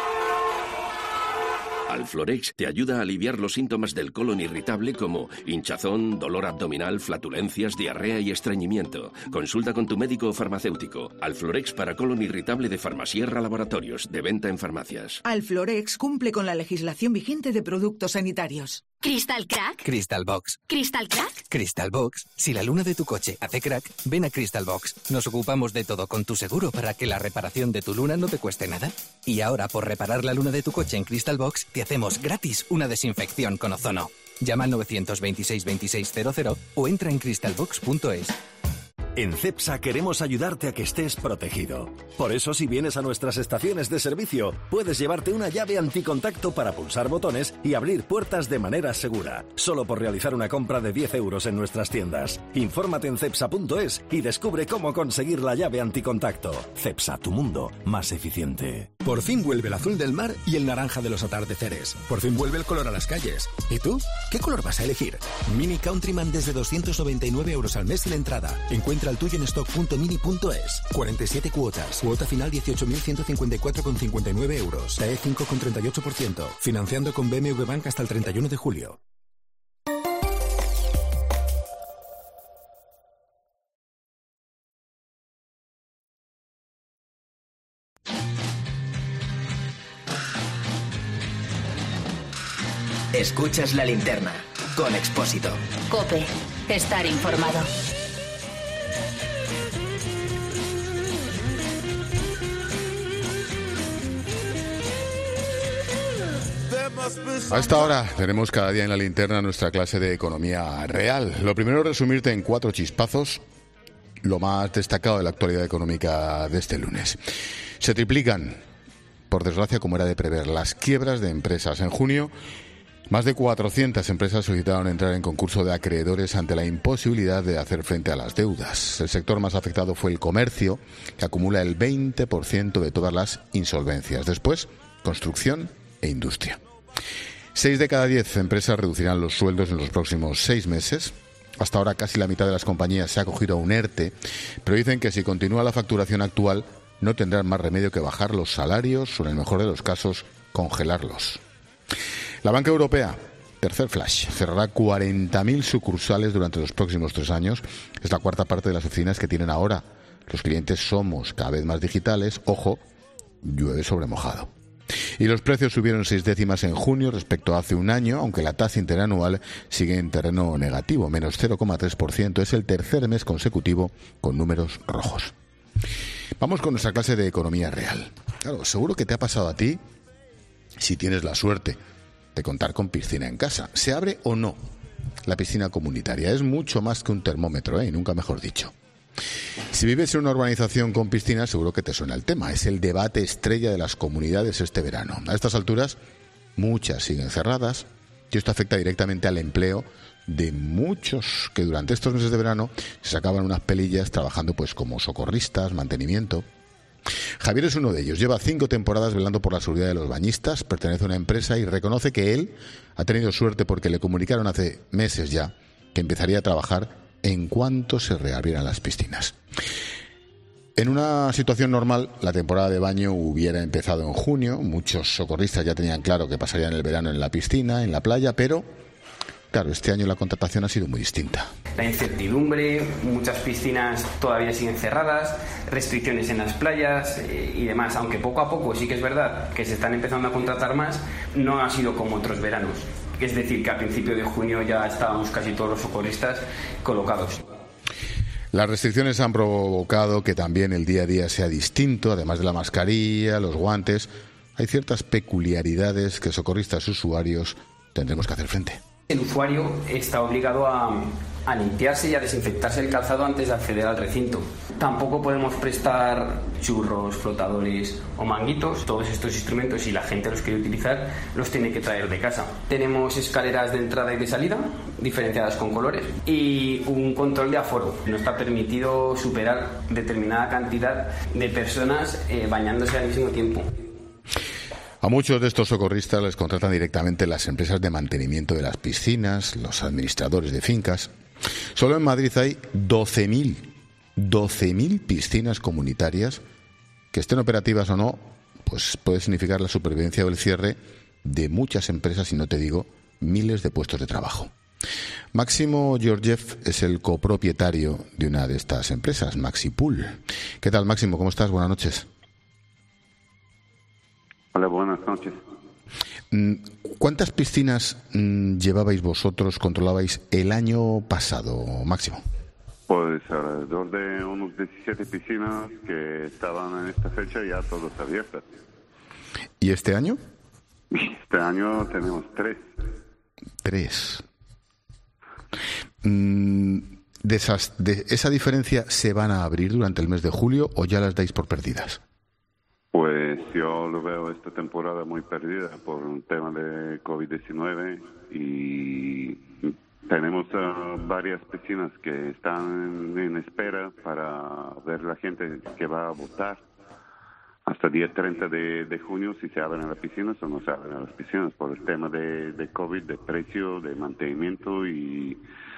Alflorex te ayuda a aliviar los síntomas del colon irritable como hinchazón, dolor abdominal, flatulencias, diarrea y estreñimiento. Consulta con tu médico o farmacéutico. Alflorex para colon irritable de Farmasierra Laboratorios, de venta en farmacias. Alflorex cumple con la legislación vigente de productos sanitarios. ¿Crystal Crack? Crystal Box. ¿Crystal Crack? Crystal Box. Si la luna de tu coche hace crack, ven a Crystal Box. Nos ocupamos de todo con tu seguro para que la reparación de tu luna no te cueste nada. Y ahora, por reparar la luna de tu coche en Crystal Box, te hacemos gratis una desinfección con ozono. Llama al nueve dos seis, veintiséis cero cero o entra en crystal box punto es. En Cepsa queremos ayudarte a que estés protegido. Por eso, si vienes a nuestras estaciones de servicio, puedes llevarte una llave anticontacto para pulsar botones y abrir puertas de manera segura, solo por realizar una compra de diez euros en nuestras tiendas. Infórmate en cepsa punto es y descubre cómo conseguir la llave anticontacto. Cepsa, tu mundo más eficiente. Por fin vuelve el azul del mar y el naranja de los atardeceres. Por fin vuelve el color a las calles. ¿Y tú? ¿Qué color vas a elegir? Mini Countryman desde doscientos noventa y nueve euros al mes sin entrada. Encuentra el tuyo en stock punto mini punto es. cuarenta y siete cuotas. Cuota final dieciocho mil ciento cincuenta y cuatro con cincuenta y nueve euros. T A E cinco con treinta y ocho por ciento. Financiando con B M W Bank hasta el treinta y uno de julio. Escuchas La Linterna con Expósito. COPE. Estar informado. A esta hora tenemos cada día en La Linterna nuestra clase de economía real. Lo primero es resumirte en cuatro chispazos lo más destacado de la actualidad económica de este lunes. Se triplican, por desgracia, como era de prever, las quiebras de empresas. En junio, más de cuatrocientas empresas solicitaron entrar en concurso de acreedores ante la imposibilidad de hacer frente a las deudas. El sector más afectado fue el comercio, que acumula el veinte por ciento de todas las insolvencias. Después, construcción e industria. Seis de cada diez empresas reducirán los sueldos en los próximos seis meses. Hasta ahora casi la mitad de las compañías se ha acogido a un ERTE, pero dicen que si continúa la facturación actual no tendrán más remedio que bajar los salarios o, en el mejor de los casos, congelarlos. La Banca Europea, tercer flash, cerrará cuarenta mil sucursales durante los próximos tres años. Es la cuarta parte de las oficinas que tienen ahora. Los clientes somos cada vez más digitales. Ojo, llueve sobre mojado. Y los precios subieron seis décimas en junio respecto a hace un año, aunque la tasa interanual sigue en terreno negativo, menos cero coma tres por ciento. Es el tercer mes consecutivo con números rojos. Vamos con nuestra clase de economía real. Claro, seguro que te ha pasado a ti, si tienes la suerte de contar con piscina en casa. ¿Se abre o no la piscina comunitaria? Es mucho más que un termómetro, ¿eh? Nunca mejor dicho. Si vives en una urbanización con piscina, seguro que te suena el tema. Es el debate estrella de las comunidades este verano. A estas alturas, muchas siguen cerradas y esto afecta directamente al empleo de muchos que durante estos meses de verano se sacaban unas pelillas trabajando pues como socorristas, mantenimiento. Javier es uno de ellos. Lleva cinco temporadas velando por la seguridad de los bañistas, pertenece a una empresa y reconoce que él ha tenido suerte porque le comunicaron hace meses ya que empezaría a trabajar en cuanto se reabrieran las piscinas. En una situación normal, la temporada de baño hubiera empezado en junio. Muchos socorristas ya tenían claro que pasarían el verano en la piscina, en la playa, pero claro, este año la contratación ha sido muy distinta. La incertidumbre, muchas piscinas todavía siguen cerradas, restricciones en las playas eh, y demás. Aunque poco a poco sí que es verdad que se están empezando a contratar más, no ha sido como otros veranos. Es decir, que a principio de junio ya estábamos casi todos los socorristas colocados. Las restricciones han provocado que también el día a día sea distinto. Además de la mascarilla, los guantes, hay ciertas peculiaridades que socorristas y usuarios tendremos que hacer frente. El usuario está obligado a, a limpiarse y a desinfectarse el calzado antes de acceder al recinto. Tampoco podemos prestar churros, flotadores o manguitos. Todos estos instrumentos, si la gente los quiere utilizar, los tiene que traer de casa. Tenemos escaleras de entrada y de salida, diferenciadas con colores, y un control de aforo. No está permitido superar determinada cantidad de personas eh, bañándose al mismo tiempo. A muchos de estos socorristas les contratan directamente las empresas de mantenimiento de las piscinas, los administradores de fincas. Solo en Madrid hay doce mil, doce mil piscinas comunitarias que, estén operativas o no, pues puede significar la supervivencia o el cierre de muchas empresas y, no te digo, miles de puestos de trabajo. Máximo Georgiev es el copropietario de una de estas empresas, Maxipool. ¿Qué tal, Máximo? ¿Cómo estás? Buenas noches. Hola, buenas noches. ¿Cuántas piscinas mm, llevabais vosotros, controlabais el año pasado, Máximo? Pues alrededor de unos diecisiete piscinas que estaban en esta fecha ya todas abiertas. ¿Y este año? Este año tenemos tres. Tres. Mm, de, esas, ¿De esa diferencia se van a abrir durante el mes de julio o ya las dais por perdidas? Pues yo lo veo esta temporada muy perdida por un tema de covid diecinueve y tenemos uh, varias piscinas que están en, en espera para ver la gente que va a votar. Hasta el día treinta de, de junio si se abren las piscinas o no se abren las piscinas por el tema de, de COVID, de precio, de mantenimiento y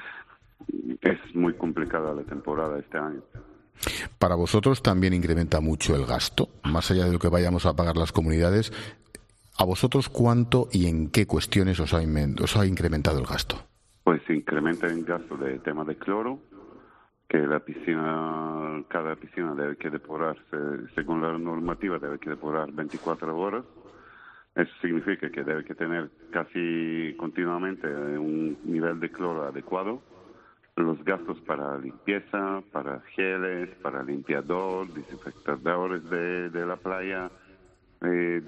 es muy complicada la temporada este año. Para vosotros también incrementa mucho el gasto, más allá de lo que vayamos a pagar las comunidades. ¿A vosotros cuánto y en qué cuestiones os ha, os ha incrementado el gasto? Pues incrementa el gasto de tema de cloro, que la piscina, cada piscina debe que depurarse, según la normativa, debe que depurar veinticuatro horas. Eso significa que debe que tener casi continuamente un nivel de cloro adecuado. Los gastos para limpieza, para geles, para limpiador, desinfectadores de, de la playa, eh,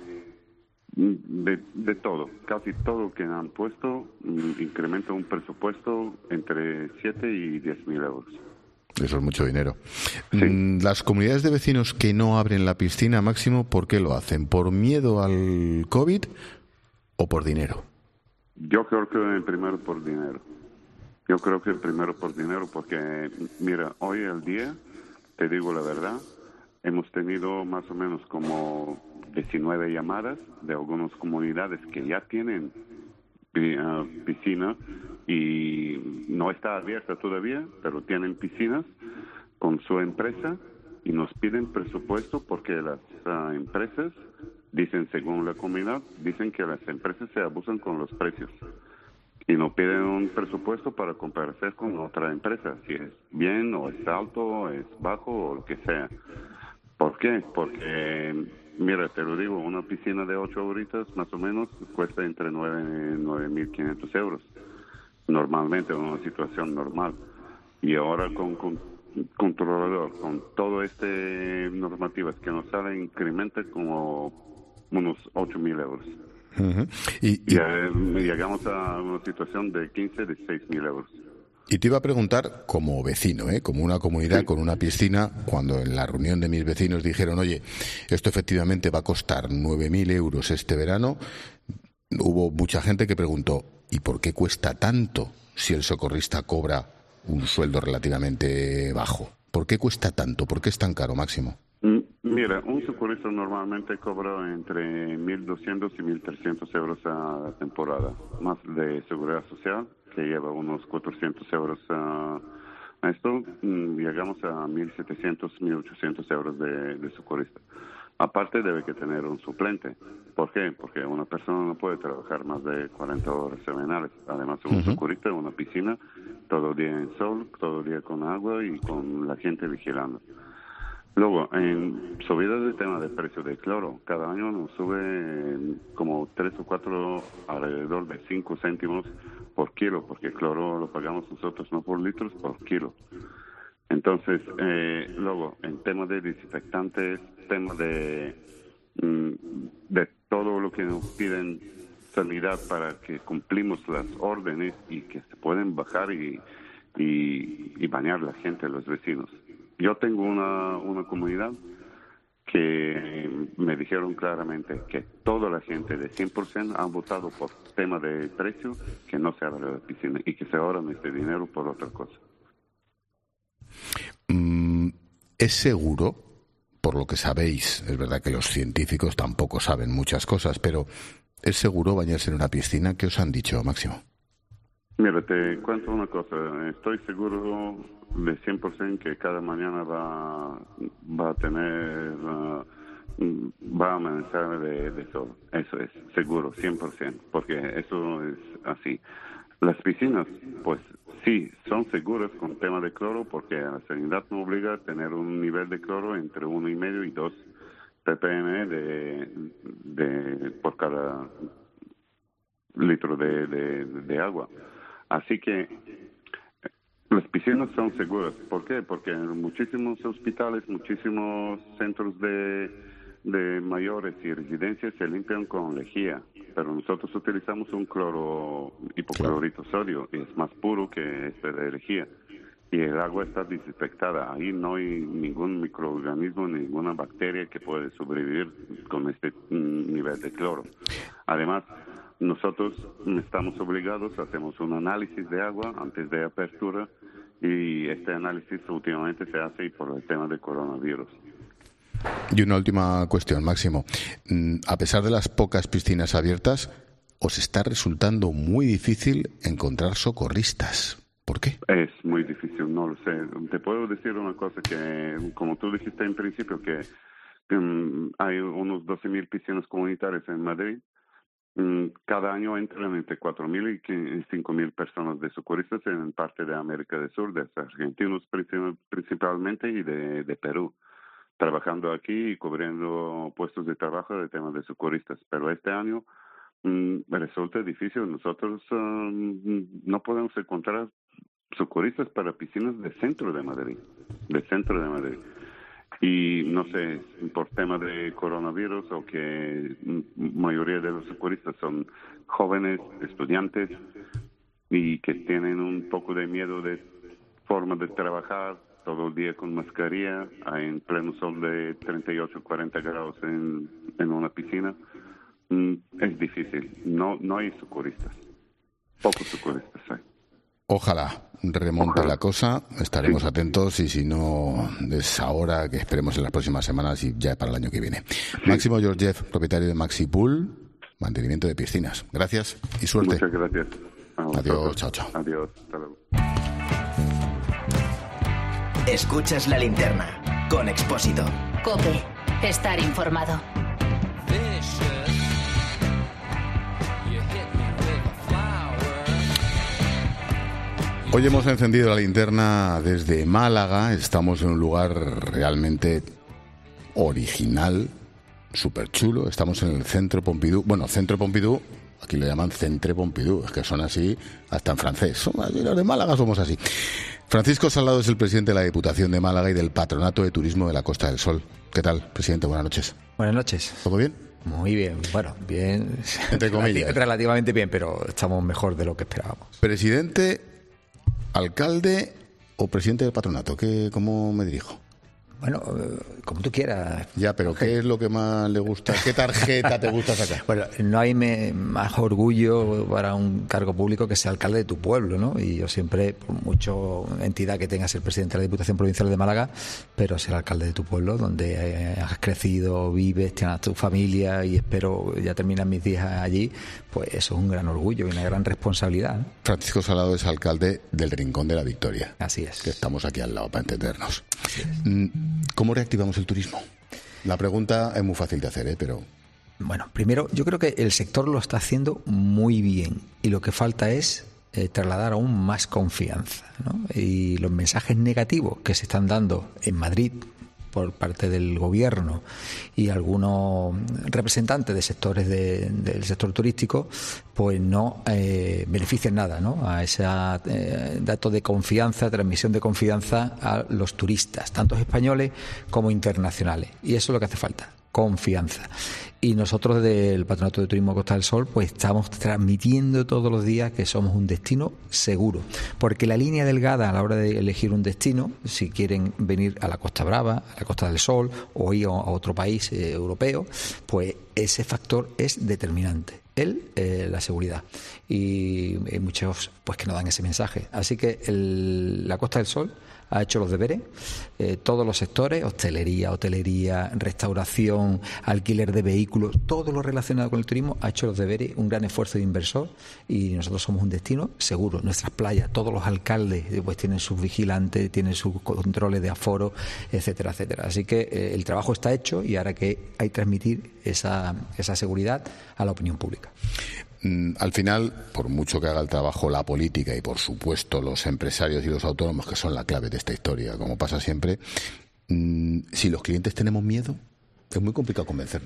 de, de todo, casi todo que han puesto incrementa un presupuesto entre siete y diez mil euros. Eso es mucho dinero. Sí. Las comunidades de vecinos que no abren la piscina, Máximo, ¿por qué lo hacen? ¿Por miedo al COVID o por dinero? Yo creo que primero por dinero. Yo creo que primero por dinero porque, mira, hoy al día, te digo la verdad, hemos tenido más o menos como diecinueve llamadas de algunas comunidades que ya tienen uh, piscina y no está abierta todavía, pero tienen piscinas con su empresa y nos piden presupuesto porque las uh, empresas dicen, según la comunidad, dicen que las empresas se abusan con los precios y nos piden un presupuesto para compararse con otra empresa, si es bien o es alto o es bajo o lo que sea. ¿Por qué? Porque, mira, te lo digo, una piscina de ocho horitas más o menos cuesta entre nueve mil quinientos euros. Normalmente en una situación normal. Y ahora con, con controlador, con todo este normativas que nos sale, incrementa como unos ocho mil euros. Uh-huh. y, y, y llegamos a una situación de quince, dieciséis mil euros. Y te iba a preguntar, como vecino, ¿eh? como una comunidad sí. con una piscina, cuando en la reunión de mis vecinos dijeron, oye, esto efectivamente va a costar nueve mil euros este verano, hubo mucha gente que preguntó, ¿y por qué cuesta tanto si el socorrista cobra un sueldo relativamente bajo? ¿Por qué cuesta tanto? ¿Por qué es tan caro, Máximo? Mira, un socorrista normalmente cobra entre mil doscientos y mil trescientos euros a la temporada, más de seguridad social, que lleva unos cuatrocientos euros a, a esto, llegamos a mil setecientos, mil ochocientos euros de, de socorrista. Aparte debe que tener un suplente. ¿Por qué? Porque una persona no puede trabajar más de cuarenta horas semanales. Además, un uh-huh. socorrista en una piscina, todo el día en sol, todo el día con agua y con la gente vigilando. Luego, en subida del tema del precio del cloro, cada año nos sube como tres o cuatro, alrededor de cinco céntimos por kilo, porque el cloro lo pagamos nosotros no por litros, por kilo. Entonces, eh, luego, en tema de desinfectantes, tema de, de todo lo que nos piden sanidad para que cumplimos las órdenes y que se pueden bajar y, y, y bañar la gente, los vecinos. Yo tengo una, una comunidad que me dijeron claramente que toda la gente de cien por ciento han votado por tema de precio, que no se abra la piscina y que se ahorran este dinero por otra cosa. Mm, ¿Es seguro, por lo que sabéis, es verdad que los científicos tampoco saben muchas cosas, pero ¿es seguro bañarse en una piscina? ¿Qué os han dicho, Máximo? Mira, te cuento una cosa. Estoy seguro de cien por ciento que cada mañana va, va a tener, uh, va a amanecer de, de sol. Eso es, seguro, cien por ciento, porque eso es así. Las piscinas, pues sí, son seguras con tema de cloro, porque la sanidad nos obliga a tener un nivel de cloro entre uno y medio y dos ppm de, de, por cada litros de, de, de agua. Así que las piscinas son seguras. ¿Por qué? Porque en muchísimos hospitales, muchísimos centros de, de mayores y residencias se limpian con lejía, pero nosotros utilizamos un cloro, hipoclorito sodio, y es más puro que este de lejía. Y el agua está desinfectada. Ahí no hay ningún microorganismo, ninguna bacteria que puede sobrevivir con este nivel de cloro. Además, nosotros estamos obligados, hacemos un análisis de agua antes de apertura, y este análisis últimamente se hace por el tema del coronavirus. Y una última cuestión, Máximo. A pesar de las pocas piscinas abiertas, os está resultando muy difícil encontrar socorristas. ¿Por qué? Es muy difícil, no lo sé. Te puedo decir una cosa, que como tú dijiste en principio, que um, hay unos doce mil piscinas comunitarias en Madrid. Um, cada año entran entre cuatro mil y cinco mil personas de socorristas en parte de América del Sur, de argentinos principalmente y de, de Perú, trabajando aquí y cubriendo puestos de trabajo de temas de socorristas. Pero este año um, resulta difícil. Nosotros um, no podemos encontrar socorristas para piscinas del centro de Madrid, del centro de Madrid. Y no sé, por tema de coronavirus o que mayoría de los socorristas son jóvenes, estudiantes, y que tienen un poco de miedo de forma de trabajar todo el día con mascarilla en pleno sol de treinta y ocho, cuarenta grados en, en una piscina. Es difícil. No, no hay socorristas. Pocos socorristas hay. Ojalá remonte Ojalá. la cosa, estaremos sí. atentos, y si no es ahora, que esperemos en las próximas semanas y ya para el año que viene. Sí. Máximo Georgiev, propietario de Maxi Pool, mantenimiento de piscinas. Gracias y suerte. Muchas gracias. Adiós, chao, chao. Adiós, hasta luego. Escuchas La Linterna con Expósito. COPE, estar informado. Hoy hemos encendido la linterna desde Málaga. Estamos en un lugar realmente original, súper chulo. Estamos en el Centro Pompidou. Bueno, Centro Pompidou, aquí lo llaman Centre Pompidou, es que son así hasta en francés. Somos, los de Málaga somos así. Francisco Salado es el presidente de la Diputación de Málaga y del Patronato de Turismo de la Costa del Sol. ¿Qué tal, presidente? Buenas noches. Buenas noches. ¿Todo bien? Muy bien, bueno, bien. Entre comillas. Relativamente bien, pero estamos mejor de lo que esperábamos. Presidente, alcalde o presidente del patronato, ¿qué, cómo me dirijo? Bueno, como tú quieras. Ya, pero ¿qué es lo que más le gusta? ¿Qué tarjeta te gusta sacar? Bueno, no hay me, más orgullo para un cargo público que ser alcalde de tu pueblo, ¿no? Y yo siempre, por mucho entidad que tengas, ser presidente de la Diputación Provincial de Málaga, pero ser alcalde de tu pueblo, donde has crecido, vives, tienes tu familia y espero ya terminar mis días allí, pues eso es un gran orgullo y una gran responsabilidad, ¿no? Francisco Salado es alcalde del Rincón de la Victoria. Así es. Que estamos aquí al lado para entendernos. ¿Cómo reactivamos el turismo? La pregunta es muy fácil de hacer, ¿eh? Pero... Bueno, primero, yo creo que el sector lo está haciendo muy bien y lo que falta es eh, trasladar aún más confianza, ¿no? Y los mensajes negativos que se están dando en Madrid por parte del gobierno y algunos representantes de sectores de, del sector turístico, pues no eh, benefician nada, ¿no? A ese eh, dato de confianza, transmisión de confianza a los turistas, tanto españoles como internacionales. Y eso es lo que hace falta, confianza. Y nosotros del Patronato de Turismo Costa del Sol pues estamos transmitiendo todos los días que somos un destino seguro, porque la línea delgada a la hora de elegir un destino, si quieren venir a la Costa Brava, a la Costa del Sol o ir a otro país eh, europeo, pues ese factor es determinante. Él, eh, la seguridad. Y hay muchos pues que no dan ese mensaje. Así que el, la Costa del Sol ha hecho los deberes, eh, todos los sectores, hostelería, hotelería, restauración, alquiler de vehículos, todo lo relacionado con el turismo ha hecho los deberes, un gran esfuerzo de inversor y nosotros somos un destino seguro. Nuestras playas, todos los alcaldes pues tienen sus vigilantes, tienen sus controles de aforo, etcétera, etcétera. Así que eh, el trabajo está hecho y ahora que hay que transmitir esa, esa seguridad a la opinión pública. Al final, por mucho que haga el trabajo la política y, por supuesto, los empresarios y los autónomos, que son la clave de esta historia, como pasa siempre, si los clientes tenemos miedo, es muy complicado convencernos.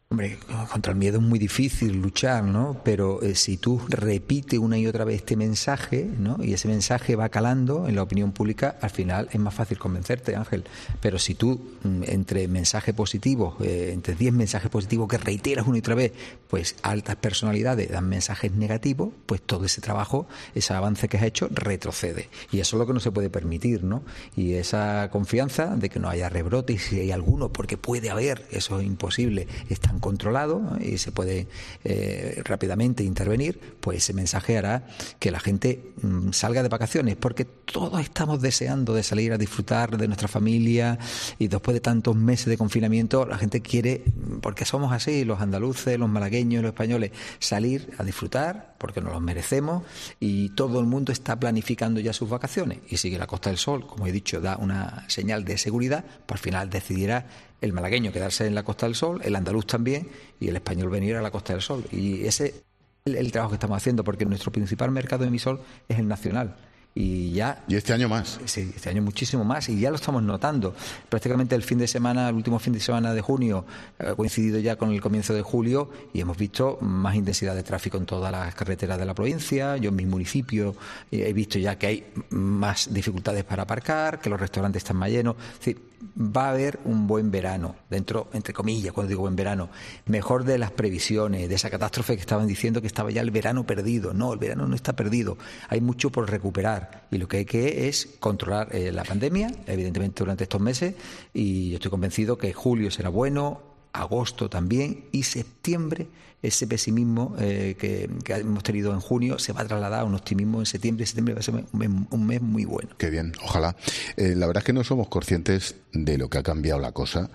Hombre, contra el miedo es muy difícil luchar, ¿no? Pero eh, si tú repites una y otra vez este mensaje, ¿no? Y ese mensaje va calando en la opinión pública, al final es más fácil convencerte, Ángel. Pero si tú, entre mensajes positivos, eh, entre diez mensajes positivos que reiteras una y otra vez, pues altas personalidades dan mensajes negativos, pues todo ese trabajo, ese avance que has hecho, retrocede. Y eso es lo que no se puede permitir, ¿no? Y esa confianza de que no haya rebrotes, si hay alguno, porque puede haber, eso es imposible, están controlado, ¿no? Y se puede eh, rápidamente intervenir, pues ese mensaje hará que la gente mmm, salga de vacaciones, porque todos estamos deseando de salir a disfrutar de nuestra familia, y después de tantos meses de confinamiento la gente quiere, porque somos así, los andaluces, los malagueños, los españoles, salir a disfrutar porque nos los merecemos, y todo el mundo está planificando ya sus vacaciones. Y si la Costa del Sol, como he dicho, da una señal de seguridad, pues al final decidirá el malagueño quedarse en la Costa del Sol, el andaluz también, y el español venir a la Costa del Sol. Y ese es el, el trabajo que estamos haciendo, porque nuestro principal mercado emisor es el nacional. Y ya... ¿Y este año más? Sí, este año muchísimo más, y ya lo estamos notando. Prácticamente el fin de semana, el último fin de semana de junio, ha coincidido ya con el comienzo de julio, y hemos visto más intensidad de tráfico en todas las carreteras de la provincia. Yo en mi municipio he visto ya que hay más dificultades para aparcar, que los restaurantes están más llenos. Es decir, va a haber un buen verano, dentro, entre comillas, cuando digo buen verano, mejor de las previsiones, de esa catástrofe que estaban diciendo que estaba ya el verano perdido. No, el verano no está perdido, hay mucho por recuperar, y lo que hay que es controlar eh, la pandemia, evidentemente durante estos meses, y yo estoy convencido que julio será bueno, agosto también, y septiembre, ese pesimismo eh, que, que hemos tenido en junio se va a trasladar a un optimismo en septiembre, y septiembre va a ser un mes, un mes muy bueno. Qué bien, ojalá. Eh, la verdad es que no somos conscientes de lo que ha cambiado la cosa.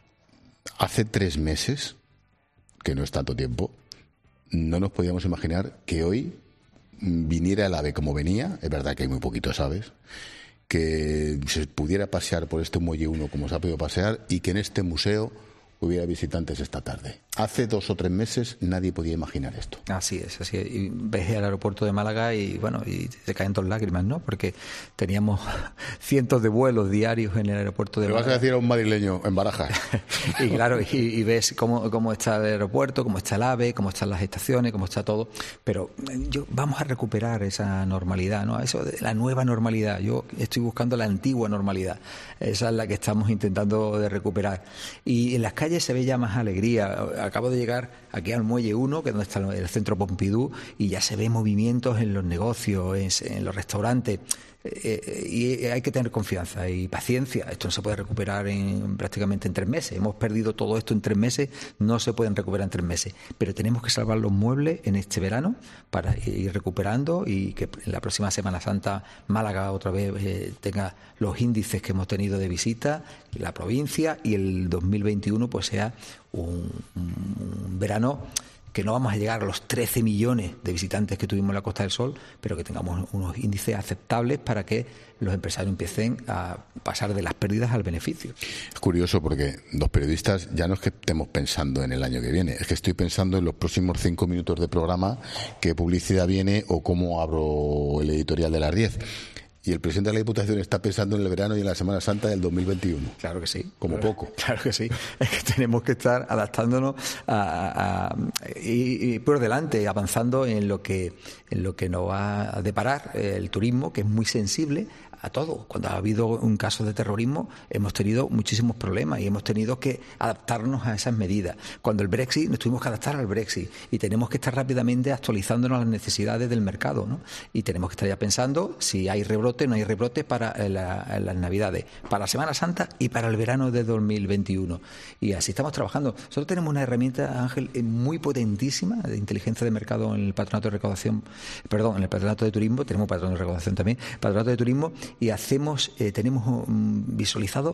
Hace tres meses, que no es tanto tiempo, no nos podíamos imaginar que hoy viniera el ave como venía. Es verdad que hay muy poquitos aves, que se pudiera pasear por este muelle uno como se ha podido pasear, y que en este museo hubiera visitantes esta tarde. Hace dos o tres meses nadie podía imaginar esto. Así es, así es. Y ves el aeropuerto de Málaga y bueno, y se caen dos lágrimas, ¿no? Porque teníamos cientos de vuelos diarios en el aeropuerto de ¿Le Málaga. vas a decir a un madrileño en Barajas? Y claro, y, y ves cómo, cómo está el aeropuerto, cómo está el AVE, cómo están las estaciones, cómo está todo. Pero yo vamos a recuperar esa normalidad, ¿no? Eso de la nueva normalidad. Yo estoy buscando la antigua normalidad. Esa es la que estamos intentando de recuperar. Y en las calles se ve ya más alegría. Acabo de llegar aquí al Muelle uno, que es donde está el Centro Pompidou, y ya se ve movimientos en los negocios, en los restaurantes. Eh, y hay que tener confianza y paciencia. Esto no se puede recuperar en, prácticamente en tres meses. Hemos perdido todo esto en tres meses, no se pueden recuperar en tres meses. Pero tenemos que salvar los muebles en este verano para ir recuperando, y que en la próxima Semana Santa Málaga otra vez eh, tenga los índices que hemos tenido de visita, la provincia, y el dos mil veintiuno pues sea un, un verano que no vamos a llegar a los trece millones de visitantes que tuvimos en la Costa del Sol, pero que tengamos unos índices aceptables para que los empresarios empiecen a pasar de las pérdidas al beneficio. Es curioso porque los periodistas ya no es que estemos pensando en el año que viene, es que estoy pensando en los próximos cinco minutos de programa, qué publicidad viene o cómo abro el editorial de las diez. Y el presidente de la Diputación está pensando en el verano y en la Semana Santa del dos mil veintiuno. Claro que sí. Como claro, poco. Claro que sí. Es que tenemos que estar adaptándonos a, a, y, y por delante, avanzando en lo que en lo que nos va a deparar el turismo, que es muy sensible a todo. Cuando ha habido un caso de terrorismo hemos tenido muchísimos problemas y hemos tenido que adaptarnos a esas medidas. Cuando el Brexit, nos tuvimos que adaptar al Brexit, y tenemos que estar rápidamente actualizándonos a las necesidades del mercado, ¿no? Y tenemos que estar ya pensando si hay rebrote o no hay rebrote para la, las Navidades, para la Semana Santa y para el verano de dos mil veintiuno. Y así estamos trabajando. Nosotros tenemos una herramienta, Ángel, muy potentísima de inteligencia de mercado en el Patronato de Recaudación, perdón, en el Patronato de Turismo. Tenemos Patronato de Recaudación también, Patronato de Turismo, y hacemos, eh, tenemos um, visualizado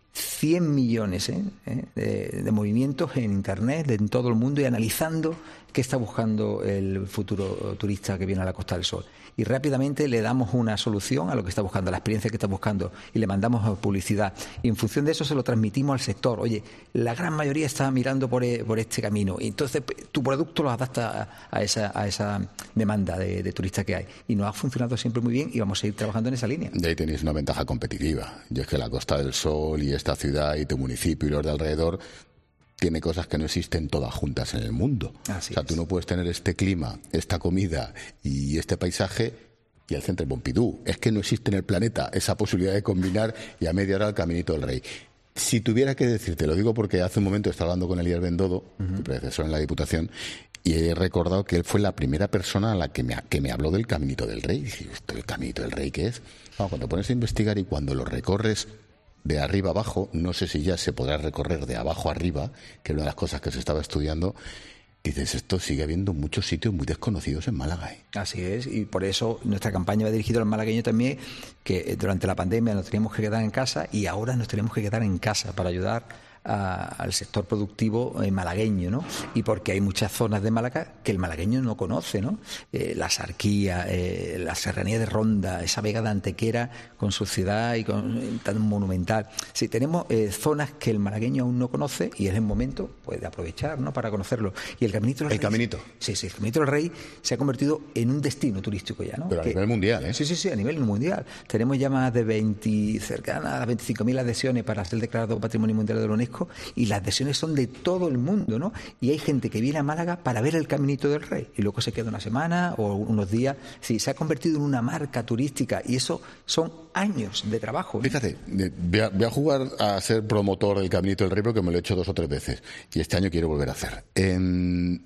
cien millones ¿eh? ¿Eh? De, de movimientos en Internet, en todo el mundo, y analizando qué está buscando el futuro turista que viene a la Costa del Sol. Y rápidamente le damos una solución a lo que está buscando, a la experiencia que está buscando, y le mandamos publicidad. Y en función de eso se lo transmitimos al sector. Oye, la gran mayoría está mirando por, por este camino, y entonces tu producto lo adapta a, a, esa, a esa demanda de, de turistas que hay. Y nos ha funcionado siempre muy bien, y vamos a seguir trabajando en esa línea. Y ahí tenéis una ventaja competitiva. Y es que la Costa del Sol y esta ciudad y tu municipio y los de alrededor tiene cosas que no existen todas juntas en el mundo. Así o sea, es. tú no puedes tener este clima, esta comida y este paisaje y el Centre Pompidou. Es que no existe en el planeta esa posibilidad de combinar y a media hora el Caminito del Rey. Si tuviera que decirte, lo digo porque hace un momento estaba hablando con Elías Bendodo, uh-huh. mi predecesor en la Diputación, y he recordado que él fue la primera persona a la que me, que me habló del Caminito del Rey. Y dije, ¿esto el Caminito del Rey qué es? Bueno, cuando pones a investigar y cuando lo recorres de arriba abajo, no sé si ya se podrá recorrer de abajo arriba, que es una de las cosas que se estaba estudiando, dices, esto sigue habiendo muchos sitios muy desconocidos en Málaga. ¿eh? Así es, y por eso nuestra campaña va dirigida al malagueño también, que durante la pandemia nos teníamos que quedar en casa y ahora nos tenemos que quedar en casa para ayudar a, al sector productivo eh, malagueño, ¿no? Y porque hay muchas zonas de Málaga que el malagueño no conoce, ¿no? Eh, la Sarquía, eh, la Serranía de Ronda, esa Vega de Antequera con su ciudad y con eh, tan monumental. Sí, tenemos eh, zonas que el malagueño aún no conoce y es el momento pues, de aprovechar, ¿no? Para conocerlo. Y el Caminito del El Rey, Caminito. Sí, sí, el Caminito del Rey se ha convertido en un destino turístico ya, ¿no? Pero a que, nivel mundial, ¿eh? Sí, sí, sí, a nivel mundial. Tenemos ya más de veinte, cercanas a las veinticinco mil adhesiones para ser declarado Patrimonio Mundial de la UNESCO y las adhesiones son de todo el mundo, ¿no? Y hay gente que viene a Málaga para ver el Caminito del Rey y luego se queda una semana o unos días. Sí, se ha convertido en una marca turística y eso son años de trabajo, ¿eh? Fíjate, voy a, voy a jugar a ser promotor del Caminito del Rey porque me lo he hecho dos o tres veces y este año quiero volver a hacer. En...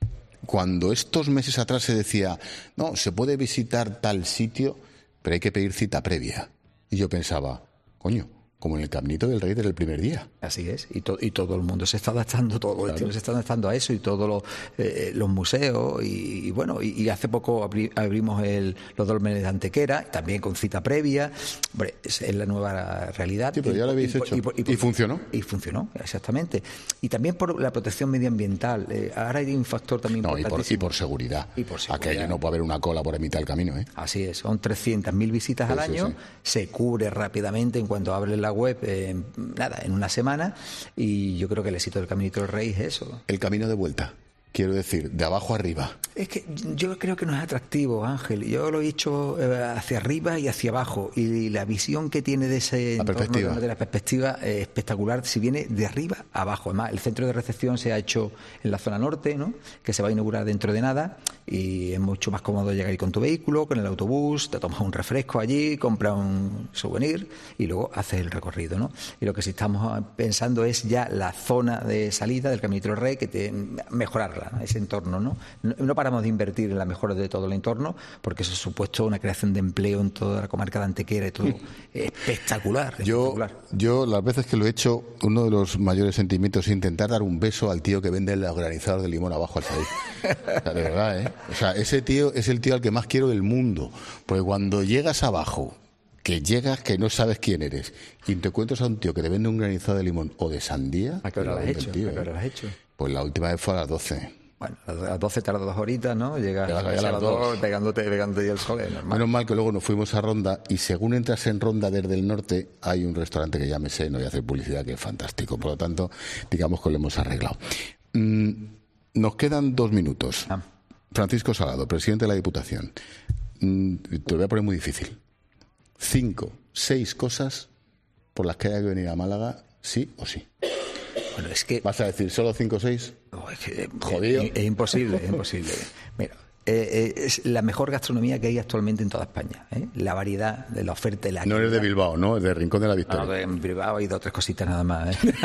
Cuando estos meses atrás se decía, no, se puede visitar tal sitio, pero hay que pedir cita previa. Y yo pensaba, coño, como en el Caminito del Rey desde el primer día. Así es, y, to, y todo el mundo se está adaptando, todo el Claro. se está adaptando a eso y todos los, eh, los museos y, y bueno, y, y hace poco abri, abrimos el, los dólmenes de Antequera, también con cita previa. Hombre, es, es la nueva realidad. Sí, pero ya lo habéis y, hecho. Y, y, ¿Y funcionó? Y funcionó, exactamente. Y también por la protección medioambiental. Eh, ahora hay un factor también No, y por, importantísimo. y por seguridad. Y por seguridad. Aquello no puede haber una cola por mitad del camino, ¿eh? Así es, son trescientas mil visitas Sí, al sí, año, sí. se cubre rápidamente en cuanto abres la web, eh, nada, en una semana, y yo creo que el éxito del Caminito del Rey es eso. El camino de vuelta, quiero decir, de abajo arriba. Es que yo creo que no es atractivo, Ángel. Yo lo he hecho eh, hacia arriba y hacia abajo. Y la visión que tiene de ese La entorno, perspectiva. de la perspectiva es espectacular. Si viene de arriba a abajo. Además, el centro de recepción se ha hecho en la zona norte, ¿no? Que se va a inaugurar dentro de nada. Y es mucho más cómodo llegar ahí con tu vehículo, con el autobús, te tomas un refresco allí, compras un souvenir y luego haces el recorrido, ¿no? Y lo que sí estamos pensando es ya la zona de salida del Caminito del Rey, que te, mejorarla, ¿no? Ese entorno, ¿no? ¿no? No paramos de invertir en la mejora de todo el entorno, porque eso ha supuesto una creación de empleo en toda la comarca de Antequera y todo. espectacular, Yo, espectacular. yo, las veces que lo he hecho, uno de los mayores sentimientos es intentar dar un beso al tío que vende los granizados de limón abajo al salir. O sea, de verdad, ¿eh? O sea, ese tío es el tío al que más quiero del mundo. Porque cuando llegas abajo, que llegas que no sabes quién eres, y te encuentras a un tío que te vende un granizado de limón o de sandía... ¿A qué hora lo has vende hecho? el tío, ¿A qué hora ¿eh? lo has hecho? Pues la última vez fue a las doce. Bueno, a las doce tarda dos horitas, ¿no? Llegas, Llegas ahí a a las las dos. dos pegándote, pegándote el sol, es normal. Menos mal que luego nos fuimos a Ronda y según entras en Ronda desde el norte hay un restaurante que ya me sé, no voy a hacer publicidad, que es fantástico. Por lo tanto, digamos que lo hemos arreglado. Mm, nos quedan dos minutos. Ah. Francisco Salado, presidente de la Diputación. Mm, te lo voy a poner muy difícil. Cinco, seis cosas por las que haya que venir a Málaga, sí o sí. Bueno, es que... ¿Vas a decir solo cinco o seis? No, es que, Jodido. Es, es imposible, es imposible. Mira, eh, eh, es la mejor gastronomía que hay actualmente en toda España, ¿eh? La variedad de la oferta y la No eres de Bilbao, ¿no? Es de Rincón de la Victoria. No, en Bilbao hay dos o tres cositas nada más, ¿eh?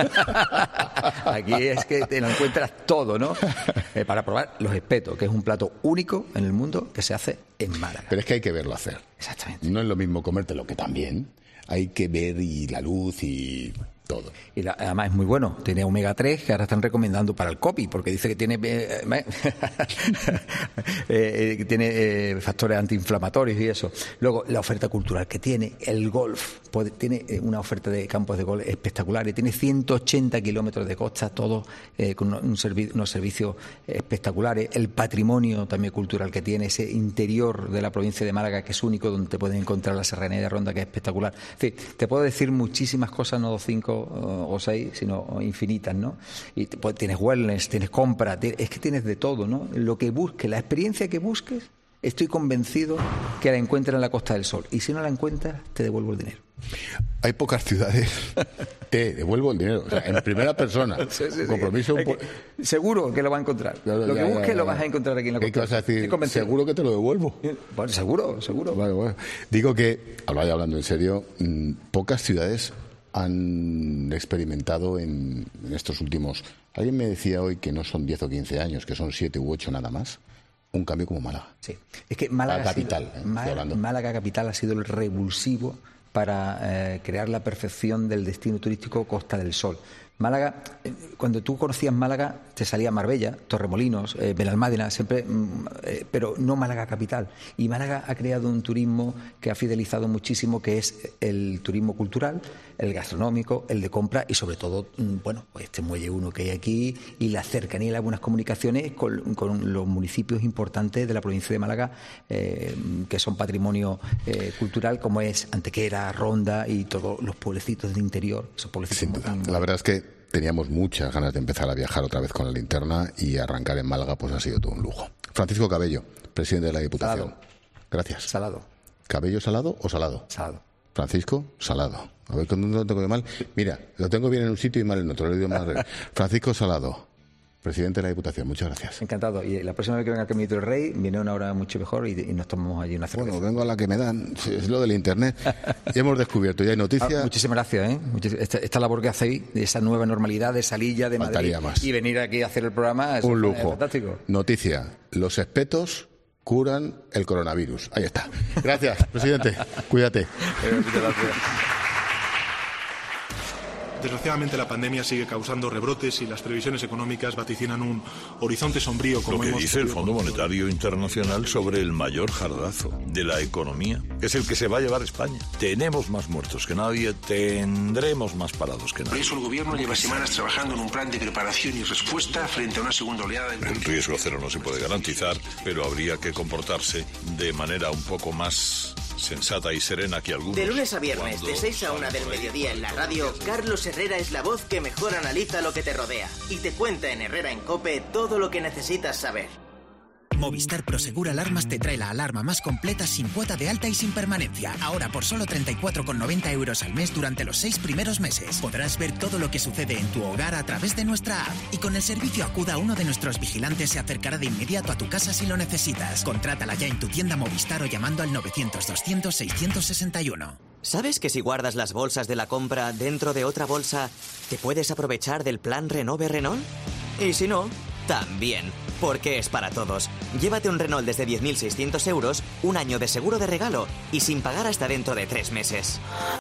Aquí es que te lo encuentras todo, ¿no? Eh, para probar los espetos, que es un plato único en el mundo que se hace en Málaga. Pero es que hay que verlo hacer. Exactamente. No es lo mismo comértelo, que también. Hay que ver y la luz y todo. Y la, además es muy bueno. Tiene omega tres que ahora están recomendando para el COVID, porque dice que tiene eh, eh, que tiene eh, factores antiinflamatorios y eso. Luego, la oferta cultural que tiene, el golf. Puede, tiene una oferta de campos de golf espectaculares. Tiene ciento ochenta kilómetros de costa, todo eh, con un servi unos servicios espectaculares. El patrimonio también cultural que tiene, ese interior de la provincia de Málaga, que es único, donde te puedes encontrar la Serranía de Ronda, que es espectacular. En fin, te puedo decir muchísimas cosas, no cinco o seis, sino infinitas, ¿no? Y te, pues, tienes wellness, tienes compra, es que tienes de todo, ¿no? Lo que busques, la experiencia que busques, estoy convencido que la encuentras en la Costa del Sol. Y si no la encuentras, te devuelvo el dinero. Hay pocas ciudades te devuelvo el dinero. O sea, en primera persona. Sí, sí, sí. Compromiso. Es que seguro que lo va a encontrar. Claro, lo ya, que busques ya, ya. lo vas a encontrar aquí en la ¿Qué vas a decir? Seguro que te lo devuelvo. Bueno, seguro, seguro. Vale, bueno. Digo que, hablando, hablando en serio, mmm, pocas ciudades han experimentado en, en estos últimos... Alguien me decía hoy que no son diez o quince años, que son siete u ocho nada más, un cambio como Málaga. Sí, es que Málaga, La capital, ha sido, eh, Málaga, Málaga capital ha sido el revulsivo para eh, crear la perfección del destino turístico Costa del Sol. Málaga, eh, cuando tú conocías Málaga, te salía Marbella, Torremolinos, eh, Benalmádena, siempre, mm, eh, pero no Málaga capital. Y Málaga ha creado un turismo que ha fidelizado muchísimo, que es el turismo cultural, el gastronómico, el de compra y sobre todo, mm, bueno, este muelle uno que hay aquí y la cercanía y las buenas comunicaciones con, con los municipios importantes de la provincia de Málaga, eh, que son patrimonio eh, cultural, como es Antequera, Ronda y todos los pueblecitos del interior. Esos pueblecitos. Sin duda. La verdad es que teníamos muchas ganas de empezar a viajar otra vez con la linterna y arrancar en Málaga pues ha sido todo un lujo. Francisco Cabello, presidente de la Diputación. Salado. Gracias. Salado. ¿Cabello salado o salado? Salado. Francisco Salado. A ver, ¿cuándo lo tengo yo mal? Mira, lo tengo bien en un sitio y mal en otro. Lo he oído mal. Francisco Salado, presidente de la Diputación. Muchas gracias. Encantado. Y la próxima vez que venga al Caminito del Rey, viene una hora mucho mejor y, y nos tomamos allí una cerveza. Bueno, vengo a la que me dan. Es lo del Internet. Ya hemos descubierto, ya hay noticias. Ah, muchísimas gracias, ¿eh? Muchis- esta, esta labor que hacéis, de esa nueva normalidad, de salir ya de Faltaría Madrid más. y venir aquí a hacer el programa, eso Un es lujo. fantástico. Noticia. Los espetos curan el coronavirus. Ahí está. Gracias, presidente. Cuídate. Desgraciadamente la pandemia sigue causando rebrotes y las previsiones económicas vaticinan un horizonte sombrío como Lo que hemos dice el podido Fondo Monetario Internacional sobre el mayor jardazo de la economía, que es el que se va a llevar España. Tenemos más muertos que nadie, tendremos más parados que Por nadie. eso el gobierno lleva semanas trabajando en un plan de preparación y respuesta frente a una segunda oleada de... El riesgo cero no se puede garantizar, pero habría que comportarse de manera un poco más sensata y serena que algunos. De lunes a viernes, Cuando de seis a una del mediodía en la radio, Carlos Herrera es la voz que mejor analiza lo que te rodea y te cuenta en Herrera en COPE todo lo que necesitas saber. Movistar Prosegur Alarmas te trae la alarma más completa sin cuota de alta y sin permanencia. Ahora por solo treinta y cuatro con noventa euros al mes durante los seis primeros meses. Podrás ver todo lo que sucede en tu hogar a través de nuestra app. Y con el servicio Acuda, uno de nuestros vigilantes se acercará de inmediato a tu casa si lo necesitas. Contrátala ya en tu tienda Movistar o llamando al novecientos doscientos seiscientos sesenta y uno. ¿Sabes que si guardas las bolsas de la compra dentro de otra bolsa, te puedes aprovechar del plan Renove Renault? Y si no, también, porque es para todos. Llévate un Renault desde diez mil seiscientos euros, un año de seguro de regalo y sin pagar hasta dentro de tres meses.